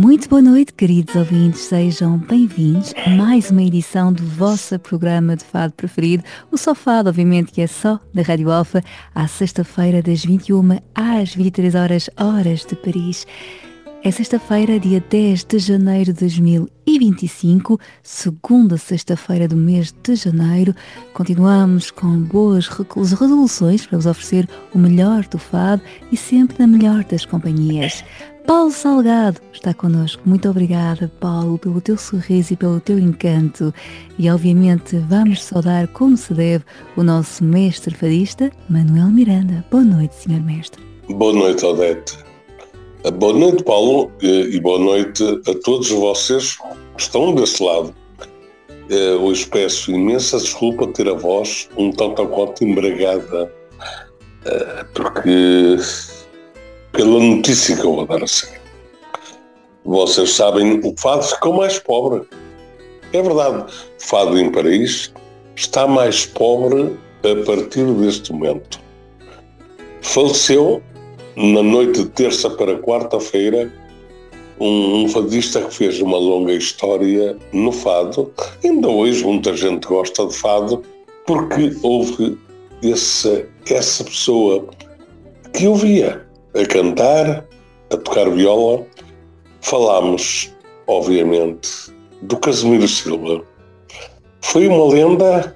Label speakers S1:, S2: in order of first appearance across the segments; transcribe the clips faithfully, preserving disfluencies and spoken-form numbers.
S1: Muito boa noite, queridos ouvintes, sejam bem-vindos a mais uma edição do vosso programa de fado preferido, o Só Fado, obviamente, que é só da Rádio Alfa, à sexta-feira das vinte e uma às vinte e três horas, horas de Paris. É sexta-feira, dia dez de janeiro de dois mil e vinte e cinco, segunda sexta-feira do mês de janeiro. Continuamos com boas resoluções para vos oferecer o melhor do fado e sempre na melhor das companhias. Paulo Salgado está connosco. Muito obrigada, Paulo, pelo teu sorriso e pelo teu encanto. E, obviamente, vamos saudar, como se deve, o nosso mestre fadista, Manuel Miranda. Boa noite, senhor mestre.
S2: Boa noite, Odete. Boa noite, Paulo, e boa noite a todos vocês que estão desse lado. Hoje peço imensa desculpa ter a voz um tanto ou quanto embragada, porque... pela notícia que eu vou dar a seguir. Vocês sabem, o fado ficou mais pobre. É verdade, o fado em Paris está mais pobre a partir deste momento. Faleceu, na noite de terça para quarta-feira, um, um fadista que fez uma longa história no fado. Ainda hoje muita gente gosta de fado, porque houve esse, essa pessoa que o via a cantar, a tocar viola. Falámos, obviamente, do Casimiro Silva. Foi uma lenda,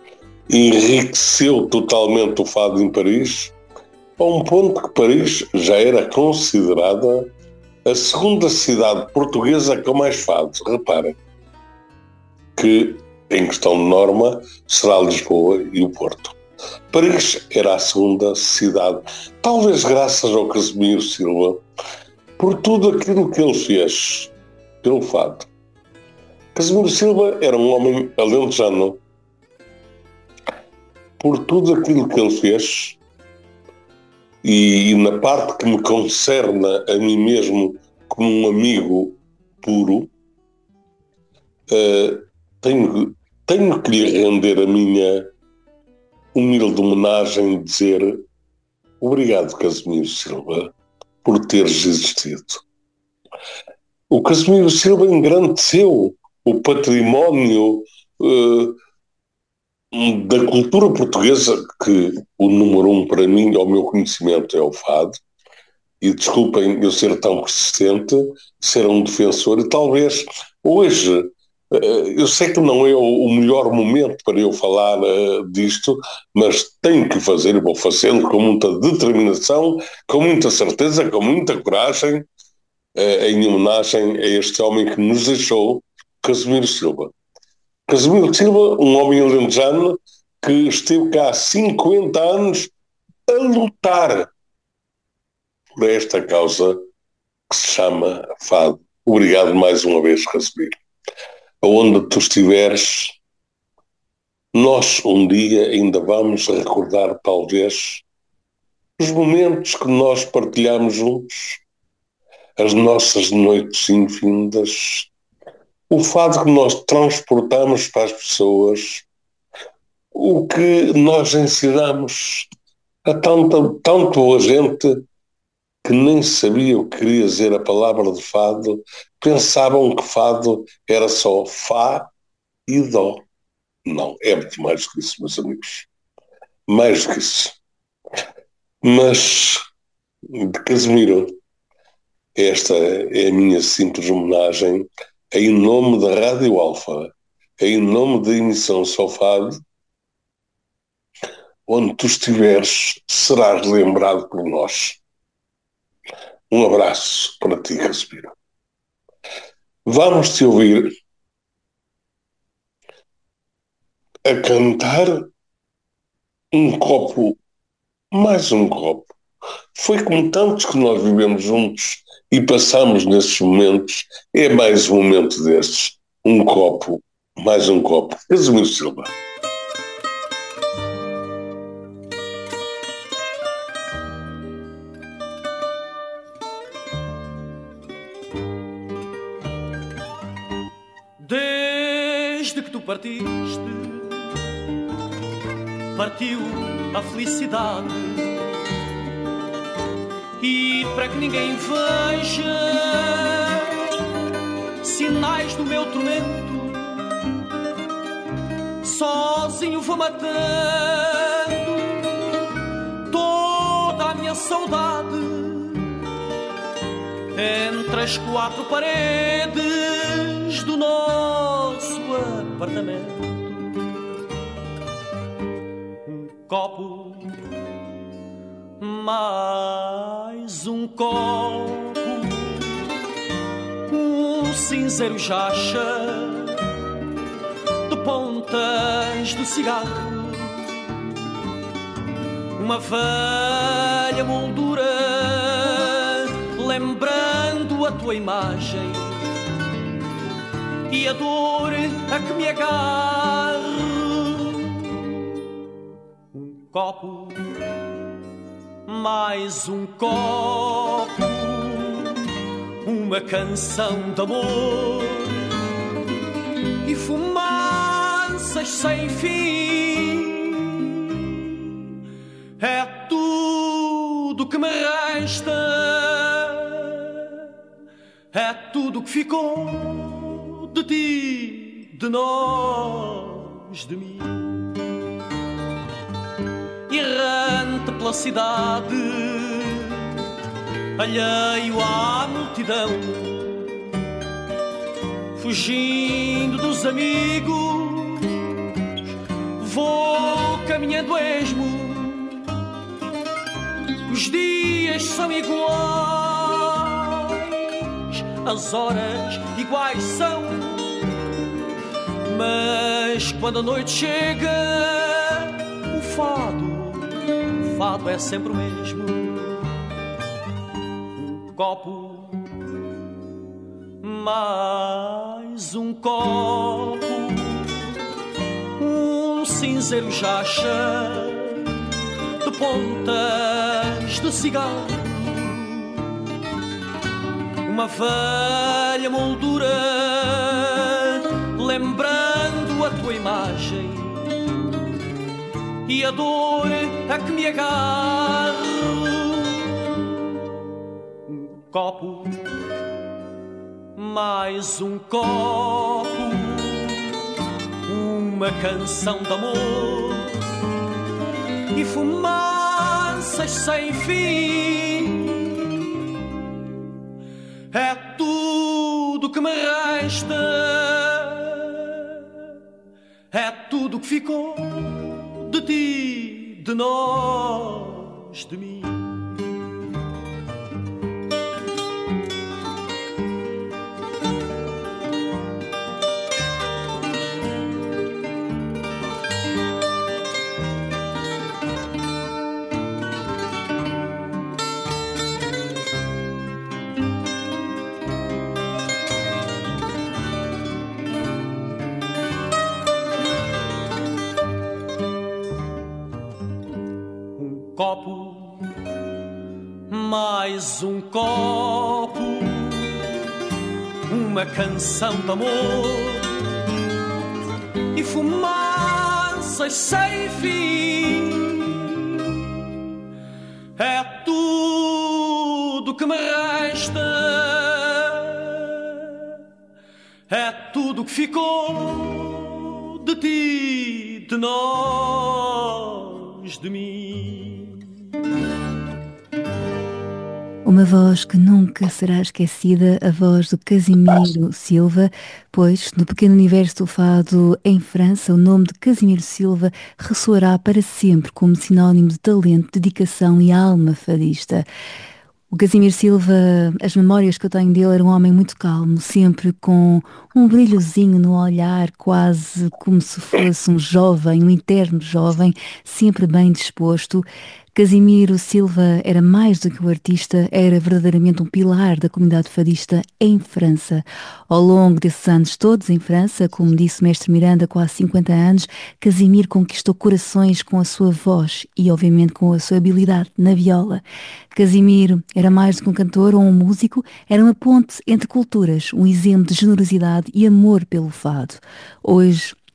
S2: enriqueceu totalmente o fado em Paris, a um ponto que Paris já era considerada a segunda cidade portuguesa com mais fados. Reparem que, em questão de norma, será Lisboa e o Porto. Paris era a segunda cidade, talvez graças ao Casimiro Silva, por tudo aquilo que ele fez pelo fado. Casimiro Silva era um homem alentejano. Por tudo aquilo que ele fez, e, e na parte que me concerne a mim mesmo como um amigo puro, uh, tenho, tenho que lhe render a minha humilde homenagem, dizer obrigado, Casimiro Silva, por teres existido. O Casimiro Silva engrandeceu o património uh, da cultura portuguesa, que o número um para mim, ao meu conhecimento, é o fado. E desculpem eu ser tão persistente, ser um defensor, e talvez hoje... eu sei que não é o melhor momento para eu falar uh, disto, mas tenho que fazer e vou fazê-lo com muita determinação, com muita certeza, com muita coragem, uh, em homenagem a este homem que nos deixou, Casimiro Silva. Casimiro Silva, um homem alentejano que esteve cá há cinquenta anos a lutar por esta causa que se chama fado. Obrigado mais uma vez, Casimiro. Aonde tu estiveres, nós um dia ainda vamos recordar, talvez, os momentos que nós partilhamos juntos, as nossas noites infindas, o fado que nós transportamos para as pessoas, o que nós ensinamos a tanta, tanta boa gente que nem sabia o que queria dizer a palavra de fado, pensavam que fado era só fá e dó. Não, é muito mais do que isso, meus amigos. Mais do que isso. Mas, de Casimiro, esta é a minha simples homenagem em nome da Rádio Alfa, em nome da emissão Só Fado. Onde tu estiveres, serás lembrado por nós. Um abraço para ti, Casimiro. Vamos te ouvir a cantar um copo, mais um copo. Foi como tantos que nós vivemos juntos e passamos nesses momentos, é mais um momento destes. Um copo, mais um copo. Casimiro Silva.
S3: Desde que tu partiste, partiu a felicidade, e para que ninguém veja sinais do meu tormento. Sozinho vou matando toda a minha saudade entre as quatro paredes do nosso apartamento. Um copo, mais um copo, um cinzeiro jacha de pontas do cigarro, uma velha moldura lembrando a tua imagem e a dor a que me agarro. Um copo, mais um copo, uma canção de amor e fumaças sem fim. É tudo que me resta, é tudo que ficou de ti, de nós, de mim. Errante pela cidade, alheio à multidão, fugindo dos amigos, vou caminhando a esmo. Os dias são iguais, as horas iguais são, mas quando a noite chega, o fado, o fado é sempre o mesmo. Um copo, mais um copo, um cinzeiro jacha de pontas de cigarro, uma velha moldura lembrando a tua imagem e a dor a que me agarro. Um copo, mais um copo, uma canção de amor e fumaças sem fim. É tudo que me resta, é tudo que ficou de ti, de nós, de mim. Copo, mais um copo, uma canção de amor e fumaças sem fim. É tudo que me resta, é tudo que ficou de ti, de nós, de mim.
S1: Uma voz que nunca será esquecida, a voz do Casimiro Silva, pois no pequeno universo do fado em França, o nome de Casimiro Silva ressoará para sempre como sinónimo de talento, dedicação e alma fadista. O Casimiro Silva, as memórias que eu tenho dele, era um homem muito calmo, sempre com um brilhozinho no olhar, quase como se fosse um jovem, um eterno jovem, sempre bem disposto. Casimiro Silva era mais do que um artista, era verdadeiramente um pilar da comunidade fadista em França. Ao longo desses anos todos em França, como disse o mestre Miranda, quase cinquenta anos, Casimiro conquistou corações com a sua voz e, obviamente, com a sua habilidade na viola. Casimiro era mais do que um cantor ou um músico, era uma ponte entre culturas, um exemplo de generosidade e amor pelo fado. Hoje,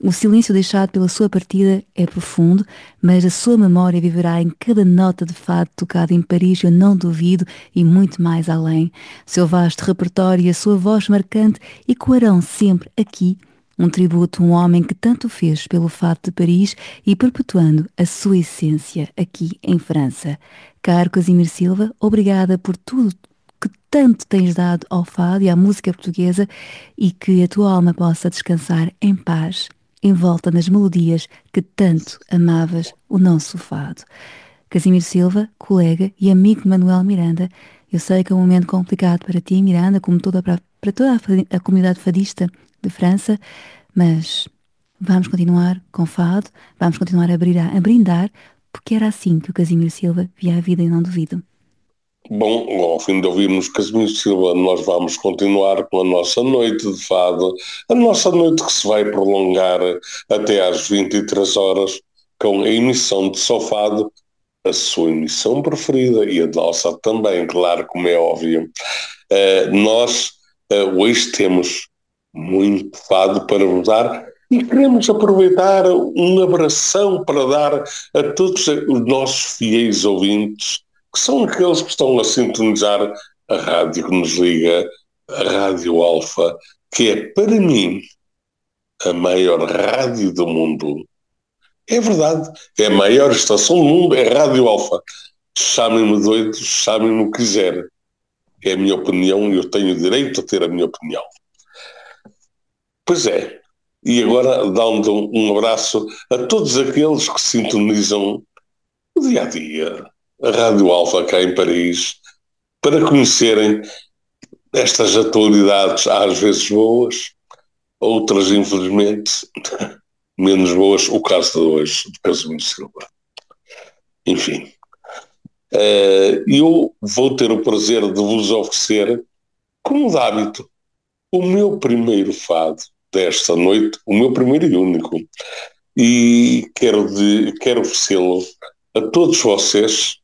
S1: O silêncio deixado pela sua partida é profundo, mas a sua memória viverá em cada nota de fado tocada em Paris, eu não duvido, e muito mais além. Seu vasto repertório e a sua voz marcante ecoarão sempre aqui, um tributo a um homem que tanto fez pelo fado de Paris e perpetuando a sua essência aqui em França. Caro Casimiro Silva, obrigada por tudo que tanto tens dado ao fado e à música portuguesa, e que a tua alma possa descansar em paz, envolta nas melodias que tanto amavas o nosso fado. Casimiro Silva, colega e amigo de Manuel Miranda, eu sei que é um momento complicado para ti, Miranda, como toda, para, para toda a, a comunidade fadista de França, mas vamos continuar com fado, vamos continuar a brindar, a brindar, porque era assim que o Casimiro Silva via a vida, e não duvido.
S2: Bom, ao fim de ouvirmos Casimiro Silva, nós vamos continuar com a nossa noite de fado, a nossa noite que se vai prolongar até às vinte e três horas, com a emissão de Só Fado, a sua emissão preferida e a nossa também, claro, como é óbvio. Uh, nós uh, hoje temos muito fado para vos dar e queremos aproveitar um abração para dar a todos os nossos fiéis ouvintes, que são aqueles que estão a sintonizar a rádio que nos liga, a Rádio Alfa, que é, para mim, a maior rádio do mundo. É verdade, é a maior estação do mundo, é a Rádio Alfa. Chamem-me doido, chamem-me o que quiser. É a minha opinião e eu tenho o direito a ter a minha opinião. Pois é, e agora dando um abraço a todos aqueles que sintonizam o dia-a-dia, a Rádio Alfa cá em Paris, para conhecerem estas atualidades, às vezes boas, outras infelizmente menos boas, o caso de hoje, de Casimiro Silva. Enfim, eu vou ter o prazer de vos oferecer, como de hábito, o meu primeiro fado desta noite, o meu primeiro e único, e quero, de, quero oferecê-lo a todos vocês.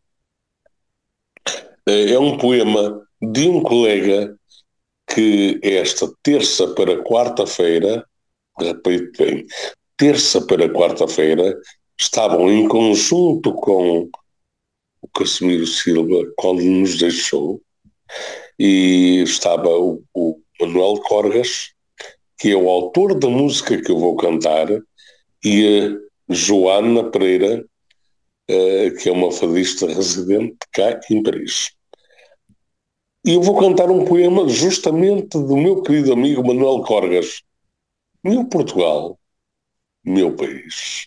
S2: É um poema de um colega que esta terça para quarta-feira, repito bem, terça para quarta-feira, estavam em conjunto com o Casimiro Silva quando nos deixou, e estava o, o Manuel Corgas, que é o autor da música que eu vou cantar, e a Joana Pereira, que é uma fadista residente cá em Paris. E eu vou cantar um poema justamente do meu querido amigo Manuel Corgas. Meu Portugal, meu país.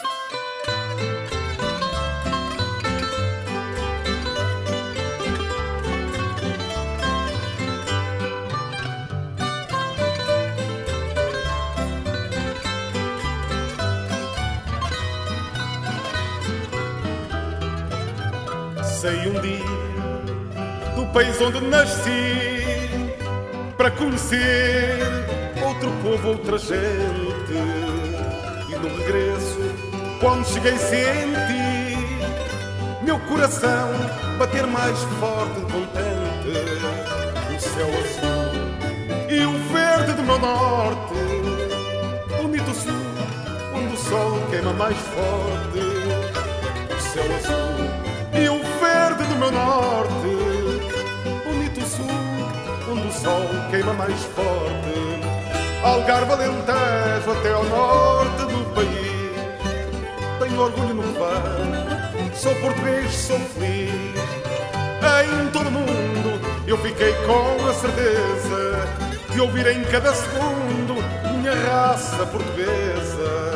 S4: Sei um dia do país onde nasci para conhecer outro povo, outra gente, e no regresso, quando cheguei, senti meu coração bater mais forte e contente. O céu azul e o verde do meu norte, bonito sul, onde o sol queima mais forte. O céu azul e o verde do meu norte, bonito sul, onde o sol queima mais forte. Algarve, Alentejo, até ao norte do país, tenho orgulho no que vai, sou português, sou feliz. Em todo o mundo eu fiquei com a certeza de ouvir em cada segundo minha raça portuguesa.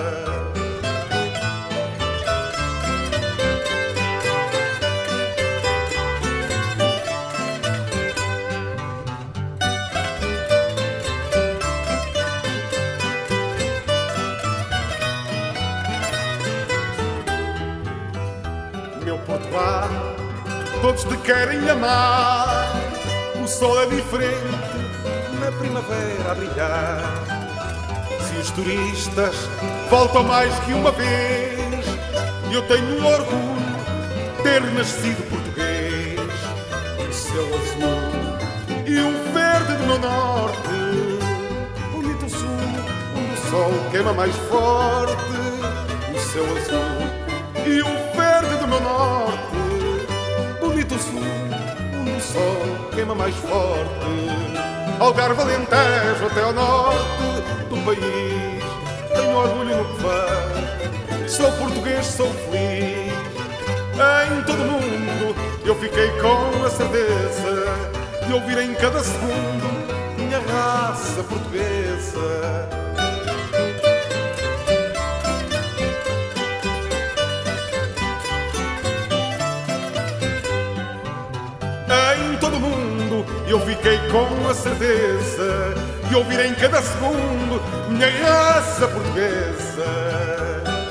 S4: Todos te querem amar, o sol é diferente na primavera a brilhar. Se os turistas voltam mais que uma vez, eu tenho um orgulho de ter nascido português. O céu azul e o verde do meu norte, bonito sul, onde o sol queima mais forte o céu azul e o verde do meu norte. Bonito sul, onde o sol queima mais forte. Algarve, Alentejo até ao norte do país. Tenho orgulho no que faz, sou português, sou feliz. Em todo o mundo eu fiquei com a certeza de ouvir em cada segundo minha raça portuguesa. Em todo o mundo eu fiquei com a certeza de ouvir em cada segundo minha raça portuguesa.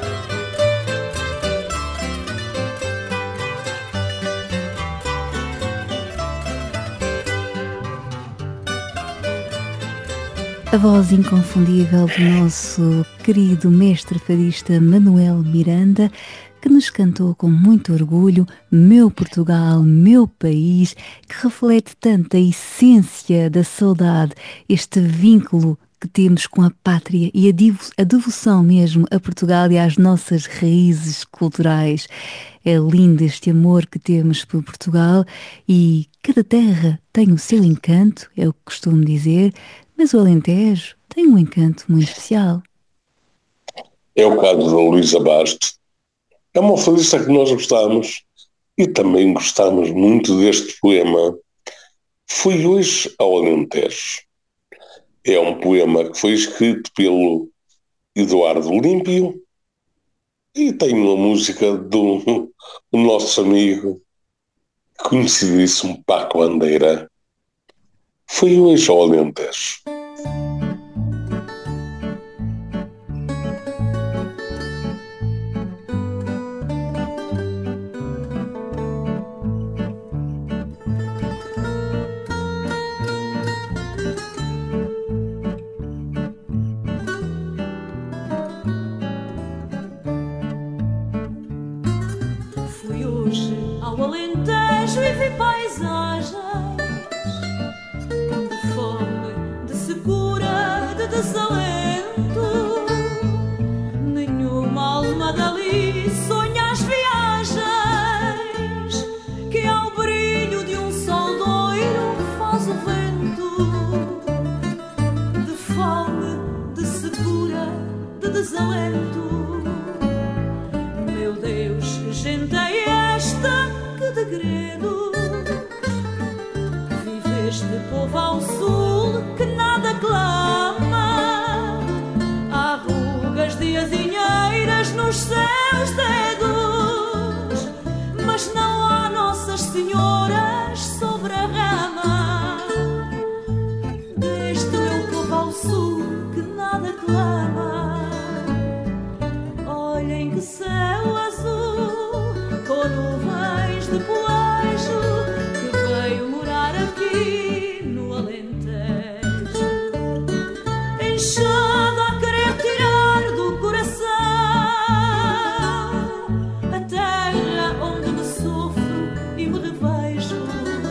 S1: A voz inconfundível do nosso querido mestre fadista Manuel Miranda, que nos cantou com muito orgulho Meu Portugal, Meu País, que reflete tanto a essência da saudade, este vínculo que temos com a pátria e a, devo- a devoção mesmo a Portugal e às nossas raízes culturais. É lindo este amor que temos por Portugal e cada terra tem o seu encanto, é o que costumo dizer, mas o Alentejo tem um encanto muito especial.
S2: É o caso da Luísa Bastos. É uma fadista que nós gostamos e também gostamos muito deste poema. Fui hoje ao Alentejo. É um poema que foi escrito pelo Eduardo Olímpio e tem uma música do, do nosso amigo conhecidíssimo Paco Bandeira. Fui hoje ao Alentejo.
S5: Fui hoje ao Alentejo e vi paisagens de fome, de secura, de desalento. Nenhuma alma dali sonha as viagens que ao brilho de um sol doiro faz o vento. De fome, de secura, de desalento. Meu Deus, que gente é esta que degredo vive este povo ao sul que nada clama. Há rugas de azinheiras nos seus dedos, mas não há Nossas Senhoras sobre a rama. Deste meu povo ao sul que nada clama. Olhem que céu azul com nuvens de poejo que veio morar aqui no Alentejo. Enxada a querer tirar do coração a terra onde me sofro e me revejo.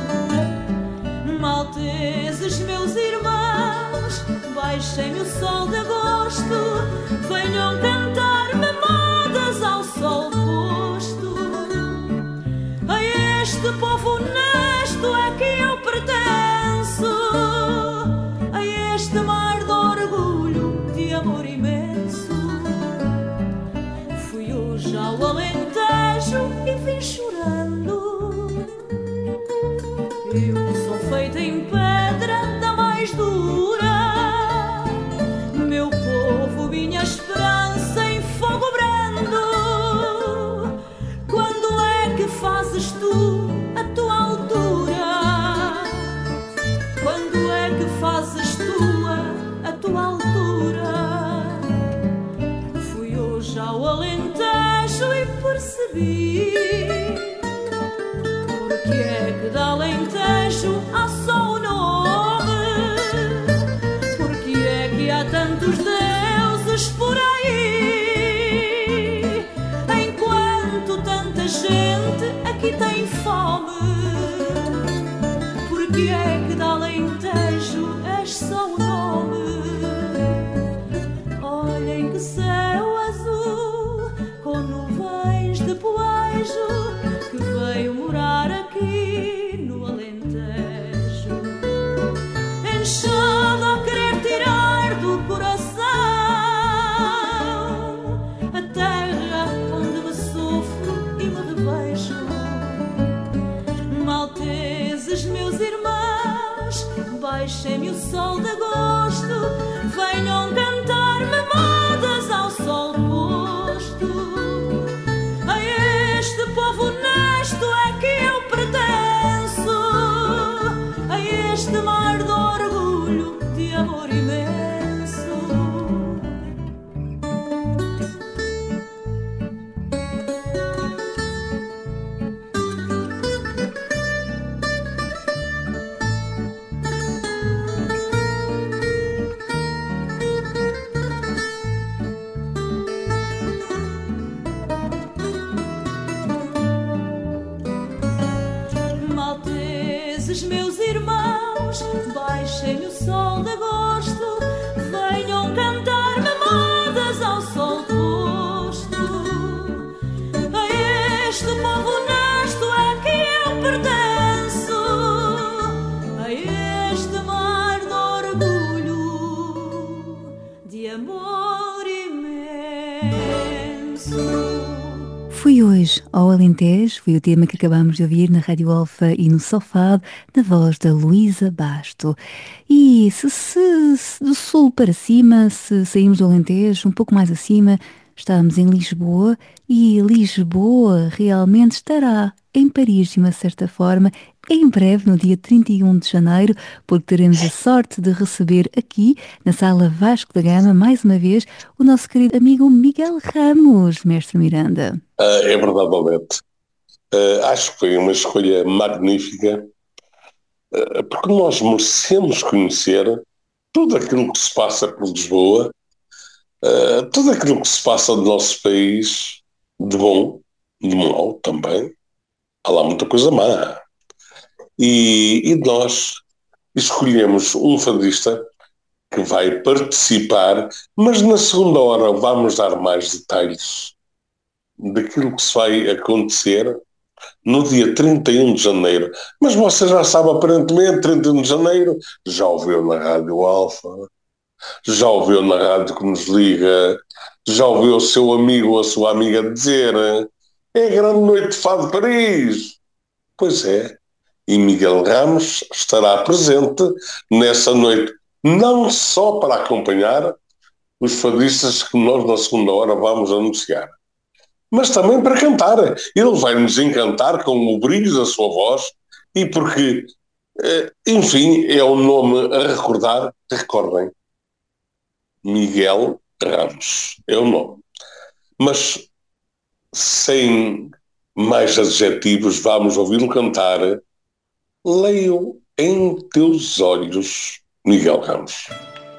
S5: Malteses, meus irmãos, baixem o sol de agosto, venham cantar-me modas ao sol posto. A este povo honesto é que eu pertenço, a este mar de orgulho, de amor imenso. Fui hoje ao Alentejo e vim chorando. Eu sou feita em pedra da mais dura, meu povo, minha esperança em fogo brando. Quando é que fazes tu a tua altura? Quando é que fazes tu a, a tua altura? Fui hoje ao Alentejo e percebi porque é que de Alentejo há só o nome. Porque é que há tantos deuses por aí, enquanto tanta gente aqui tem fome. Porque é que de Alentejo és só o nome. Estes meus irmãos, baixem o sol de agosto, venham cantar-me modas ao sol posto. A este povo honesto é que eu pertenço, a este mar de orgulho, de amor imenso.
S1: Fui hoje ao Alentejo, foi o tema que acabamos de ouvir na Rádio Alfa e no Sofado, na voz da Luísa Basto. E se, se, se do sul para cima, se saímos do Alentejo, um pouco mais acima, estamos em Lisboa, e Lisboa realmente estará em Paris de uma certa forma, em breve, no dia trinta e um de janeiro, porque teremos a sorte de receber aqui, na Sala Vasco da Gama, mais uma vez, o nosso querido amigo Miguel Ramos, mestre Miranda.
S2: Uh, é verdade, Alberto. Uh, acho que foi uma escolha magnífica, uh, porque nós merecemos conhecer tudo aquilo que se passa por Lisboa, uh, tudo aquilo que se passa no nosso país, de bom, de mau também. Há lá muita coisa má. E, e nós escolhemos um fadista que vai participar, mas na segunda hora vamos dar mais detalhes daquilo que se vai acontecer no dia trinta e um de janeiro. Mas você já sabe, aparentemente, trinta e um de janeiro, já ouviu na Rádio Alfa, já ouviu na rádio que nos liga, já ouviu o seu amigo ou a sua amiga dizer: é a grande noite de Fado de Paris. Pois é. E Miguel Ramos estará presente nessa noite, não só para acompanhar os fadistas que nós na segunda hora vamos anunciar, mas também para cantar. Ele vai nos encantar com o brilho da sua voz, e porque, enfim, é um nome a recordar. Recordem, Miguel Ramos é o nome. Mas sem mais adjetivos, vamos ouvi-lo cantar Leio em Teus Olhos, Miguel Ramos.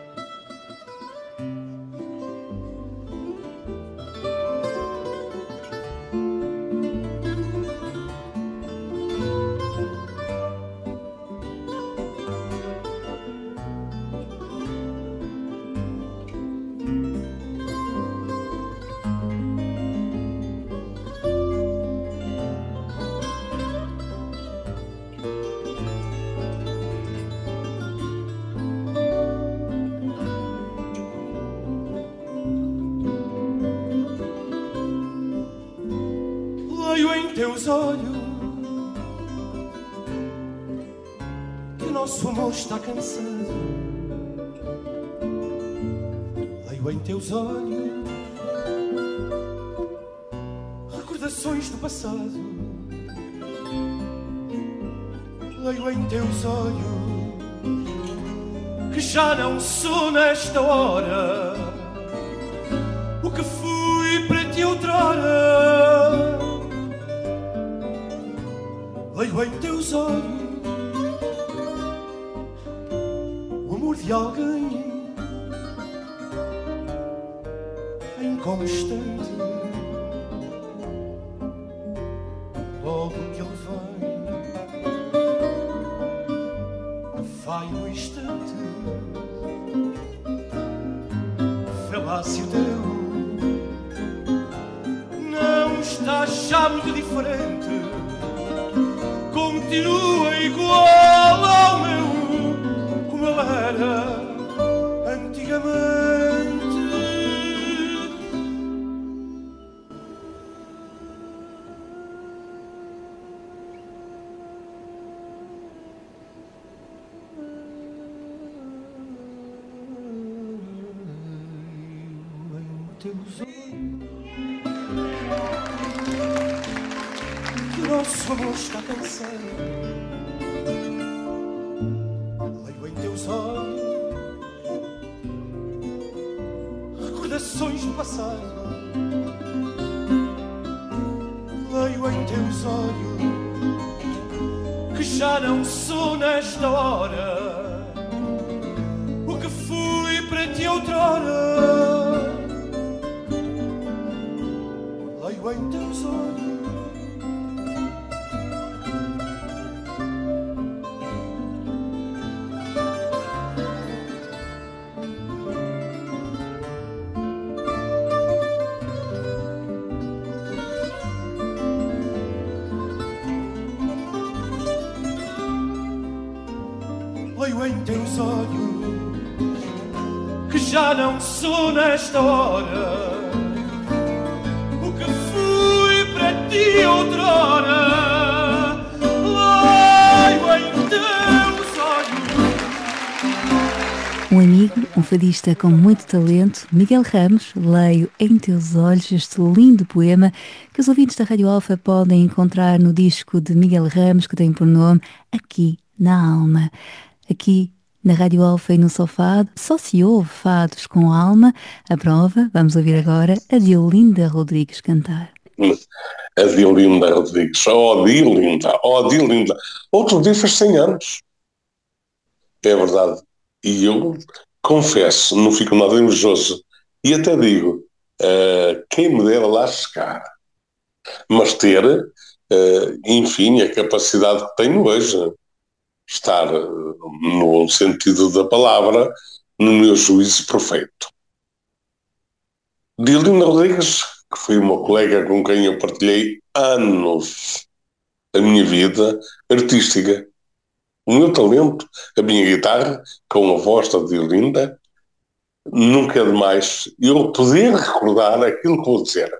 S3: Teus olhos, que o nosso amor está cansado. Leio em teus olhos recordações do passado. Leio em teus olhos que já não sou nesta hora o que fui para ti outrora. Leio em teus olhos o amor de alguém inconstante. Logo que ele vem, vai no instante. Falácio teu não está já muito diferente. Continua igual ao meu, como ele era antigamente. Em teus olhos que o nosso amor está cansado. Leio em teus olhos recordações do passado. Leio em teus olhos que já não sou nesta hora o que fui para ti outrora. Leio em teus olhos
S6: leio em teus olhos que já não sou nesta hora o que fui para ti outrora. Leio em teus olhos.
S1: Um amigo, um fadista com muito talento, Miguel Ramos, leio em teus olhos este lindo poema que os ouvintes da Rádio Alfa podem encontrar no disco de Miguel Ramos, que tem por nome Aqui na Alma. Aqui na Rádio Alfa e no Sofá só se ouve fados com alma. A prova, vamos ouvir agora a Diolinda Rodrigues cantar.
S2: A Diolinda Rodrigues, oh Diolinda, oh Diolinda. Outro dia fez cem anos. É verdade. E eu confesso, não fico nada invejoso. E até digo, uh, quem me dera lá chegar. Mas ter, uh, enfim, a capacidade que tenho hoje. Estar, no sentido da palavra, no meu juízo perfeito. Diolinda Rodrigues, que foi uma colega com quem eu partilhei anos a minha vida artística. O meu talento, a minha guitarra, com a voz da Diolinda, nunca é demais eu poder recordar aquilo que vou dizer.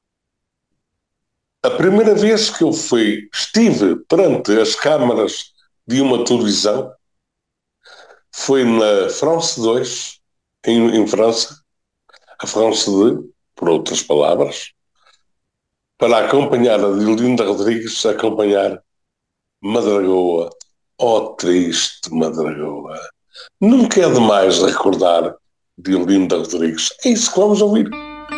S2: A primeira vez que eu fui, estive perante as câmaras de uma televisão foi na France dois, em, em França, a France dois, por outras palavras, para acompanhar a Diolinda Rodrigues, acompanhar Madragoa, oh triste Madragoa. Nunca é demais recordar Diolinda Rodrigues. É isso que vamos ouvir.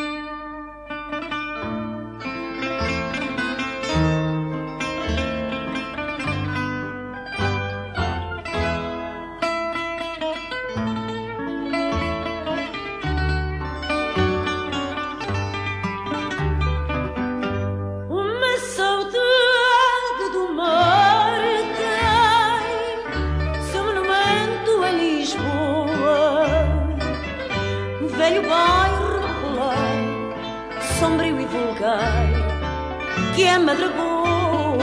S5: Que é Madragoa,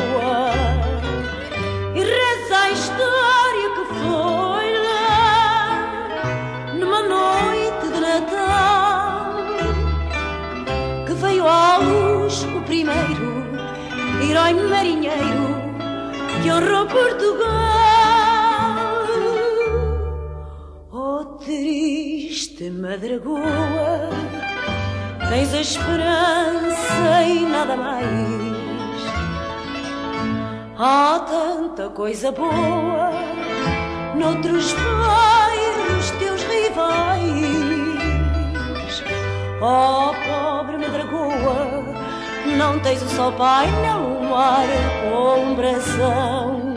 S5: e reza a história que foi lá numa noite de Natal, que veio à luz o primeiro herói marinheiro que honrou Portugal. Oh triste Madragoa, tens a esperança e nada mais. Há tanta coisa boa noutros bairros teus rivais. Oh pobre Madragoa, não tens o sol painel, o mar ou um brasão.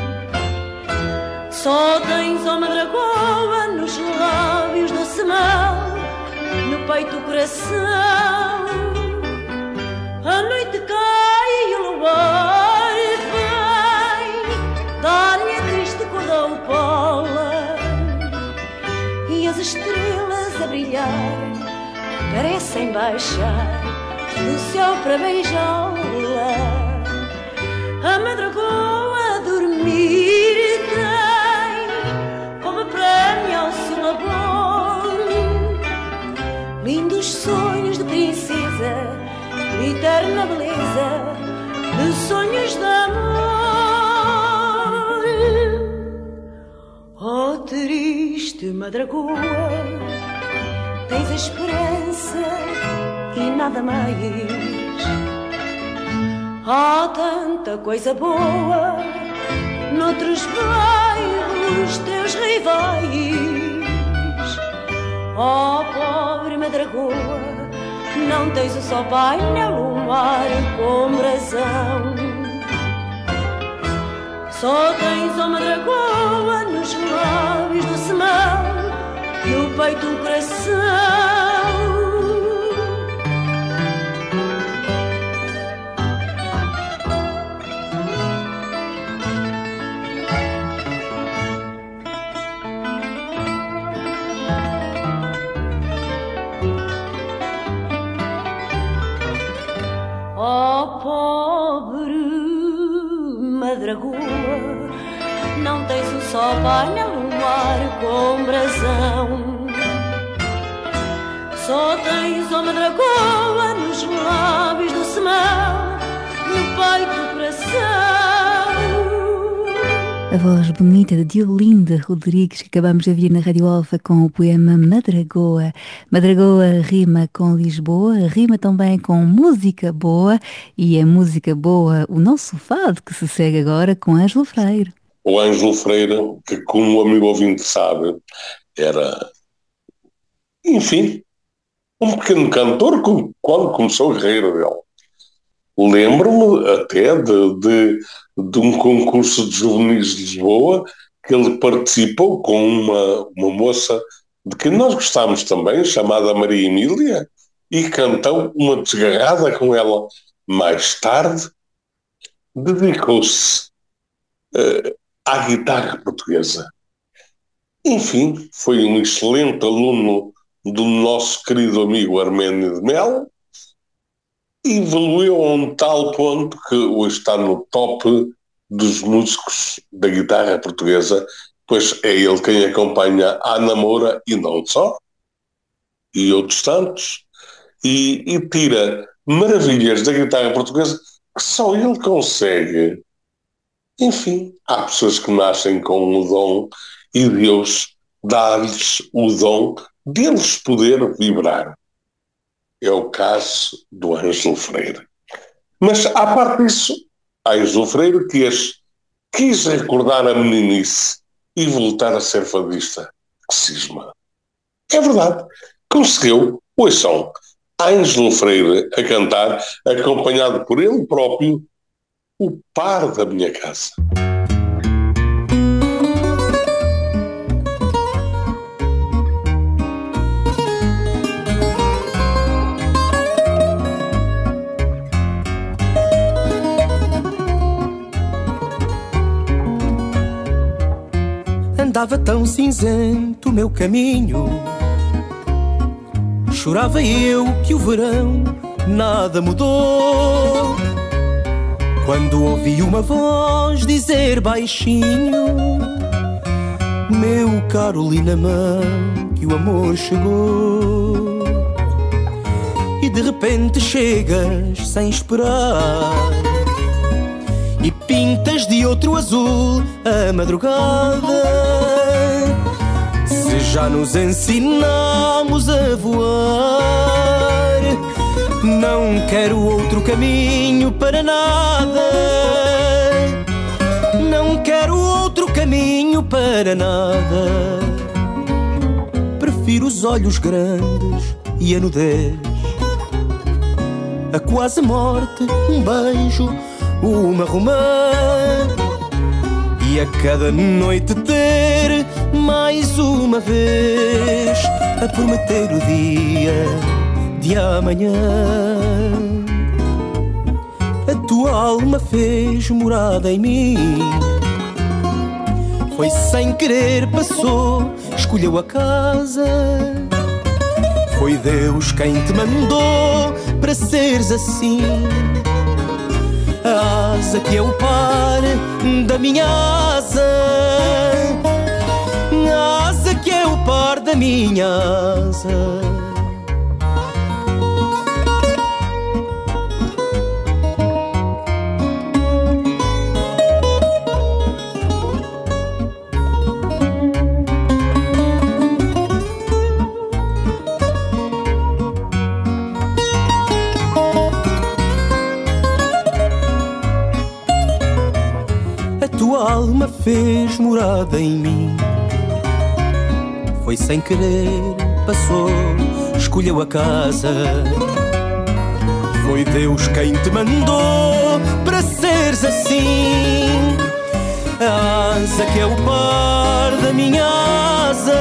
S5: Só tens, ó Madragoa, nos lábios doce mel, no peito o coração. A noite cai e o luar vem dar-lhe a triste cor da opola, e as estrelas a brilhar parecem baixar do céu para beijá-la. A Madragoa a dormir tem como prémio ao seu labor lindos sonhos de princesa, eterna beleza de sonhos de amor. Oh triste Madragoa, tens a esperança e nada mais. Há tanta coisa boa noutros bairros teus rivais. Oh pobre Madragoa, não tens o sol painel, o mar com brasão. Só tens, ó Madragoa, nos lábios do semão, no peito um coração. Oh pobre Madragoa, não tens um só painel, um ar com brasão. Só tens uma dragoa nos lábios do semão, no peito o coração.
S1: A voz bonita de Diolinda Rodrigues, que acabamos de ouvir na Rádio Alfa com o poema Madragoa. Madragoa rima com Lisboa, rima também com música boa, e é música boa o nosso fado que se segue agora com Ângelo Freire.
S2: O Ângelo Freire, que como o amigo ouvinte sabe, era, enfim, um pequeno cantor quando começou a carreira dele. Lembro-me até de, de, de um concurso de juvenis de Lisboa que ele participou com uma, uma moça de que nós gostámos também, chamada Maria Emília, e cantou uma desgarrada com ela. Mais tarde, dedicou-se uh, à guitarra portuguesa. Enfim, foi um excelente aluno do nosso querido amigo Arménio de Melo, e evoluiu a um tal ponto que hoje está no top dos músicos da guitarra portuguesa, pois é ele quem acompanha a Ana Moura e não só, e outros tantos, e, e tira maravilhas da guitarra portuguesa que só ele consegue. Enfim, há pessoas que nascem com o dom e Deus dá-lhes o dom deles poder vibrar. É o caso do Ângelo Freire. Mas, à parte disso, Ângelo Freire quis, quis recordar a meninice e voltar a ser fadista. Que cisma. É verdade. Conseguiu. Ouçam, Ângelo Freire a cantar, acompanhado por ele próprio, o par da minha casa.
S7: Andava tão cinzento o meu caminho, chorava eu que o verão nada mudou, quando ouvi uma voz dizer baixinho: meu caro Linamã, que o amor chegou. E de repente chegas sem esperar e pintas de outro azul a madrugada. Se já nos ensinamos a voar, não quero outro caminho para nada. Não quero outro caminho para nada. Prefiro os olhos grandes e a nudez, a quase morte, um beijo, uma romã, e a cada noite ter mais uma vez a prometer o dia de amanhã. A tua alma fez morada em mim, foi sem querer, passou, escolheu a casa. Foi Deus quem te mandou para seres assim. A asa que é o par da minha asa, a asa que é o par da minha asa. Tua alma fez morada em mim, foi sem querer, passou, escolheu a casa. Foi Deus quem te mandou para seres assim. A asa que é o par da minha asa,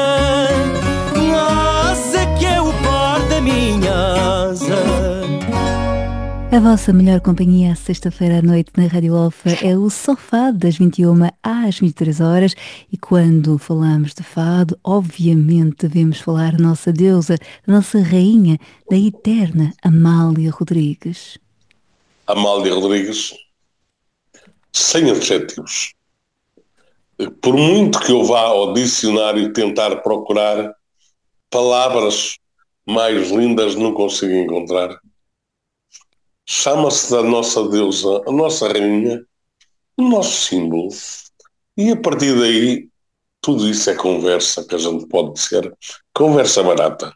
S7: a asa que é o par da minha asa.
S1: A vossa melhor companhia à sexta-feira à noite na Rádio Alfa é o Sofá, das vinte e uma às vinte e três horas, e quando falamos de fado, obviamente devemos falar da nossa deusa, da nossa rainha, da eterna Amália Rodrigues.
S2: Amália Rodrigues, sem adjetivos. por muito que eu vá ao dicionário tentar procurar, palavras mais lindas não consigo encontrar. Chama-se da nossa deusa, a nossa rainha, o nosso símbolo. E a partir daí, tudo isso é conversa, que a gente pode dizer, conversa barata.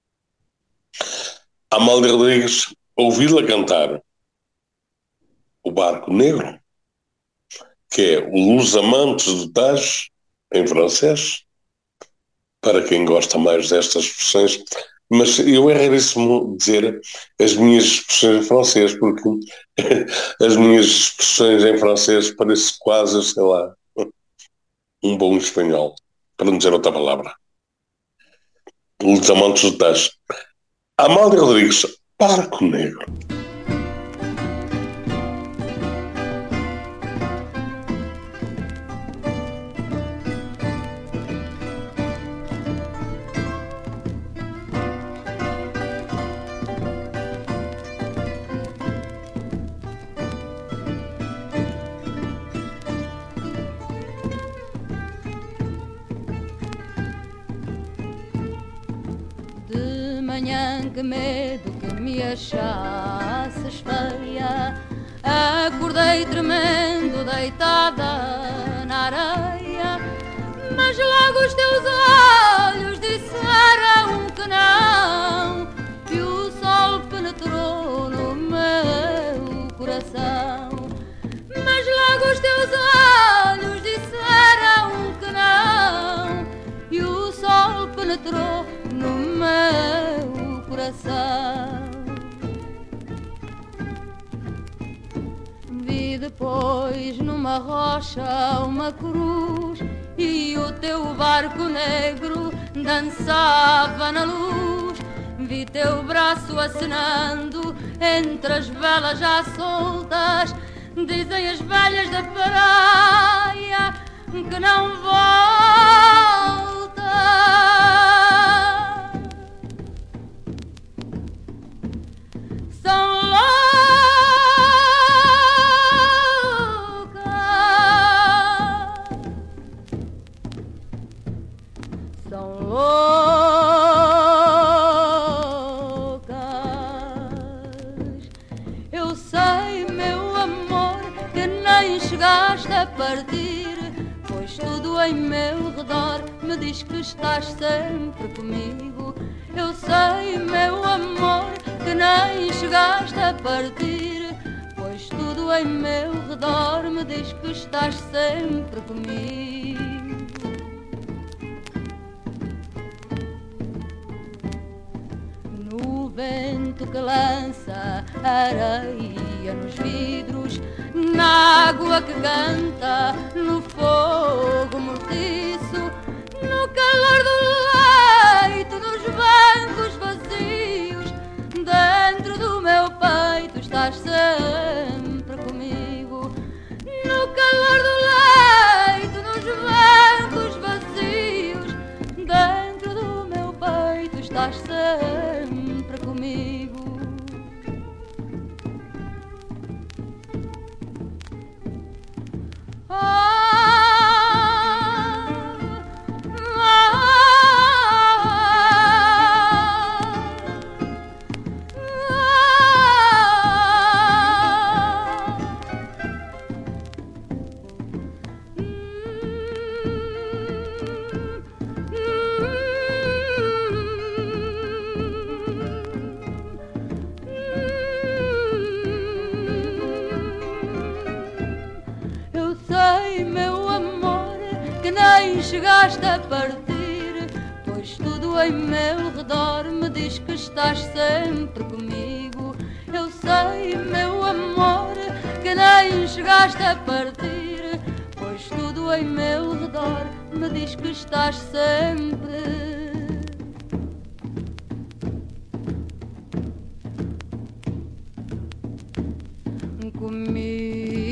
S2: Amália Rodrigues, ouvi-la cantar O Barco Negro, que é o Los Amantes do Tage, em francês, para quem gosta mais destas expressões, mas eu é raríssimo dizer as minhas expressões em francês, porque as minhas expressões em francês parecem quase, sei lá, um bom espanhol, para não dizer outra palavra. Los Amantes do Tage. Amália Rodrigues, Barco Negro.
S8: Que medo que me achasses feia. Acordei tremendo, deitada na areia, mas logo os teus olhos disseram que não, e o sol penetrou no meu coração. Mas logo os teus olhos disseram que não, e o sol penetrou no meu coração. Vi depois numa rocha uma cruz, e o teu barco negro dançava na luz. Vi teu braço acenando entre as velas já soltas. Dizem as velhas da praia que não volta. São loucas, são loucas. Eu sei, meu amor, que nem chegaste a partir, pois tudo em meu redor me diz que estás sempre comigo. Eu sei, meu amor, que nem chegaste a partir, pois tudo em meu redor me diz que estás sempre comigo. No vento que lança areia nos vidros, na água que canta, no fogo mortiço, no calor do leito, nos bancos vazios, dentro do meu peito estás sempre comigo. No calor do leito, nos bancos vazios, dentro do meu peito estás sempre comigo. Ah, chegaste a partir, pois tudo em meu redor me diz que estás sempre comigo. Eu sei, meu amor, que nem chegaste a partir, pois tudo em meu redor me diz que estás sempre comigo.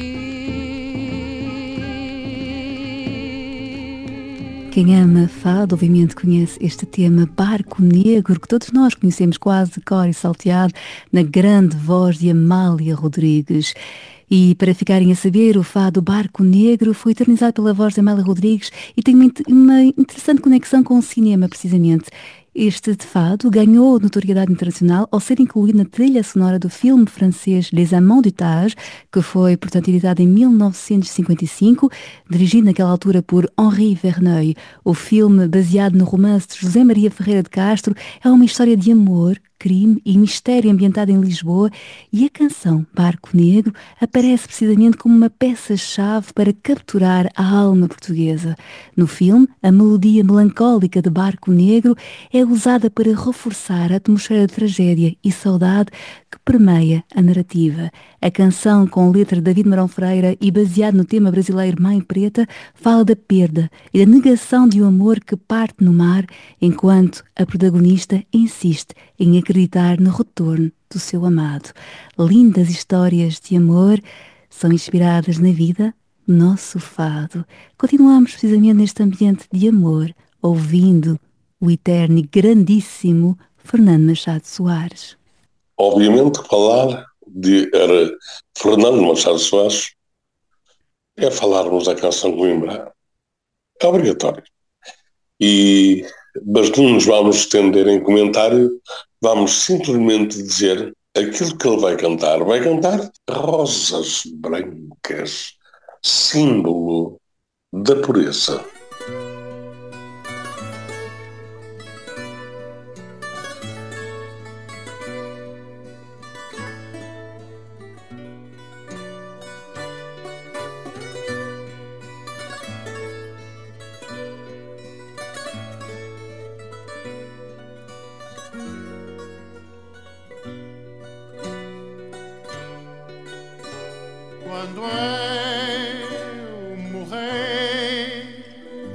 S1: Quem ama fado, obviamente conhece este tema Barco Negro, que todos nós conhecemos quase de cor e salteado, na grande voz de Amália Rodrigues. E para ficarem a saber, o fado Barco Negro foi eternizado pela voz de Amélia Rodrigues e tem uma, uma interessante conexão com o cinema, precisamente. Este fado ganhou notoriedade internacional ao ser incluído na trilha sonora do filme francês Les Amants du Tage, que foi, portanto, editado em mil novecentos e cinquenta e cinco, dirigido naquela altura por Henri Verneuil. O filme, baseado no romance de José Maria Ferreira de Castro, é uma história de amor, crime e mistério ambientada em Lisboa, e a canção Barco Negro aparece precisamente como uma peça-chave para capturar a alma portuguesa. No filme, a melodia melancólica de Barco Negro é usada para reforçar a atmosfera de tragédia e saudade que permeia a narrativa. A canção, com letra de David Marão Freira e baseado no tema brasileiro Mãe Preta, fala da perda e da negação de um amor que parte no mar, enquanto a protagonista insiste em acreditar no retorno do seu amado. Lindas histórias de amor são inspiradas na vida do nosso fado. Continuamos precisamente neste ambiente de amor, ouvindo o eterno e grandíssimo Fernando Machado Soares.
S2: Obviamente, falar de era Fernando Machado Soares é falarmos da canção Coimbra. É obrigatório. E, mas não nos vamos estender em comentário, vamos simplesmente dizer aquilo que ele vai cantar. Vai cantar Rosas Brancas, símbolo da pureza.
S4: Quando eu morrer,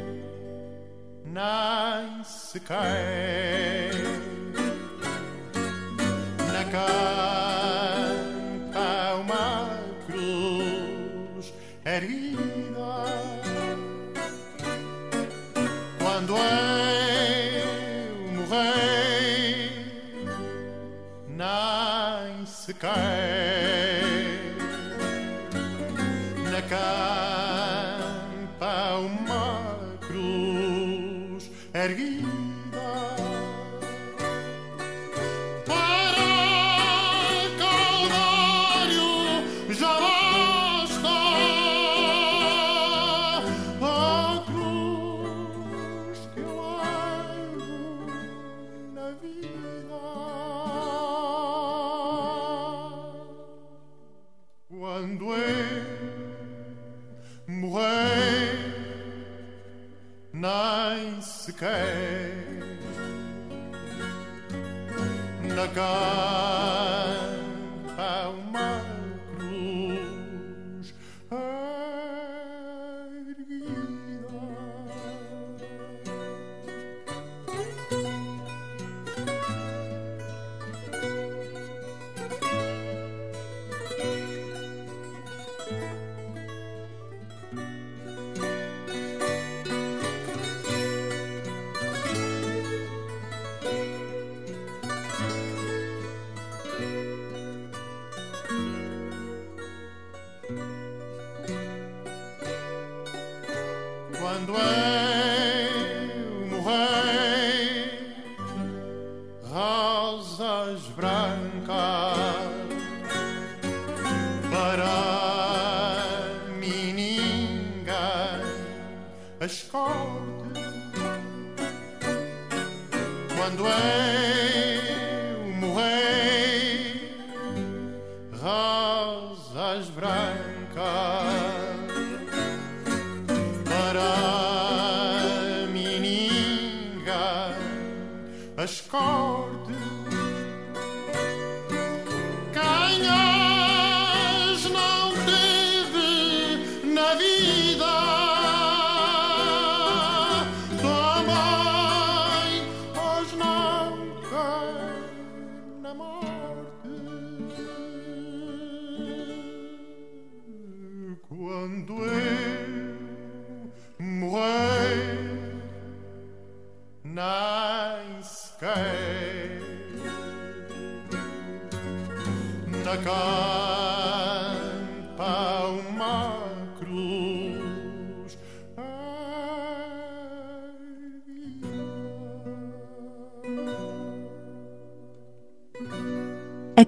S4: nasce quem na campa uma cruz erguida. Quando eu morrer, nasce quem campa uma cruz erguida para Calvário já basta a cruz que eu levo na vida. Quando eu morrer, nem sequer na campa uma cruz erguida. Quando eu morrer, rosas brancas para mim ninguém as corte. Quando eu morrer, rosas brancas as corte. Quem as não teve na vida também as não quer na morte. Quando eu morrer, nem sequer na campa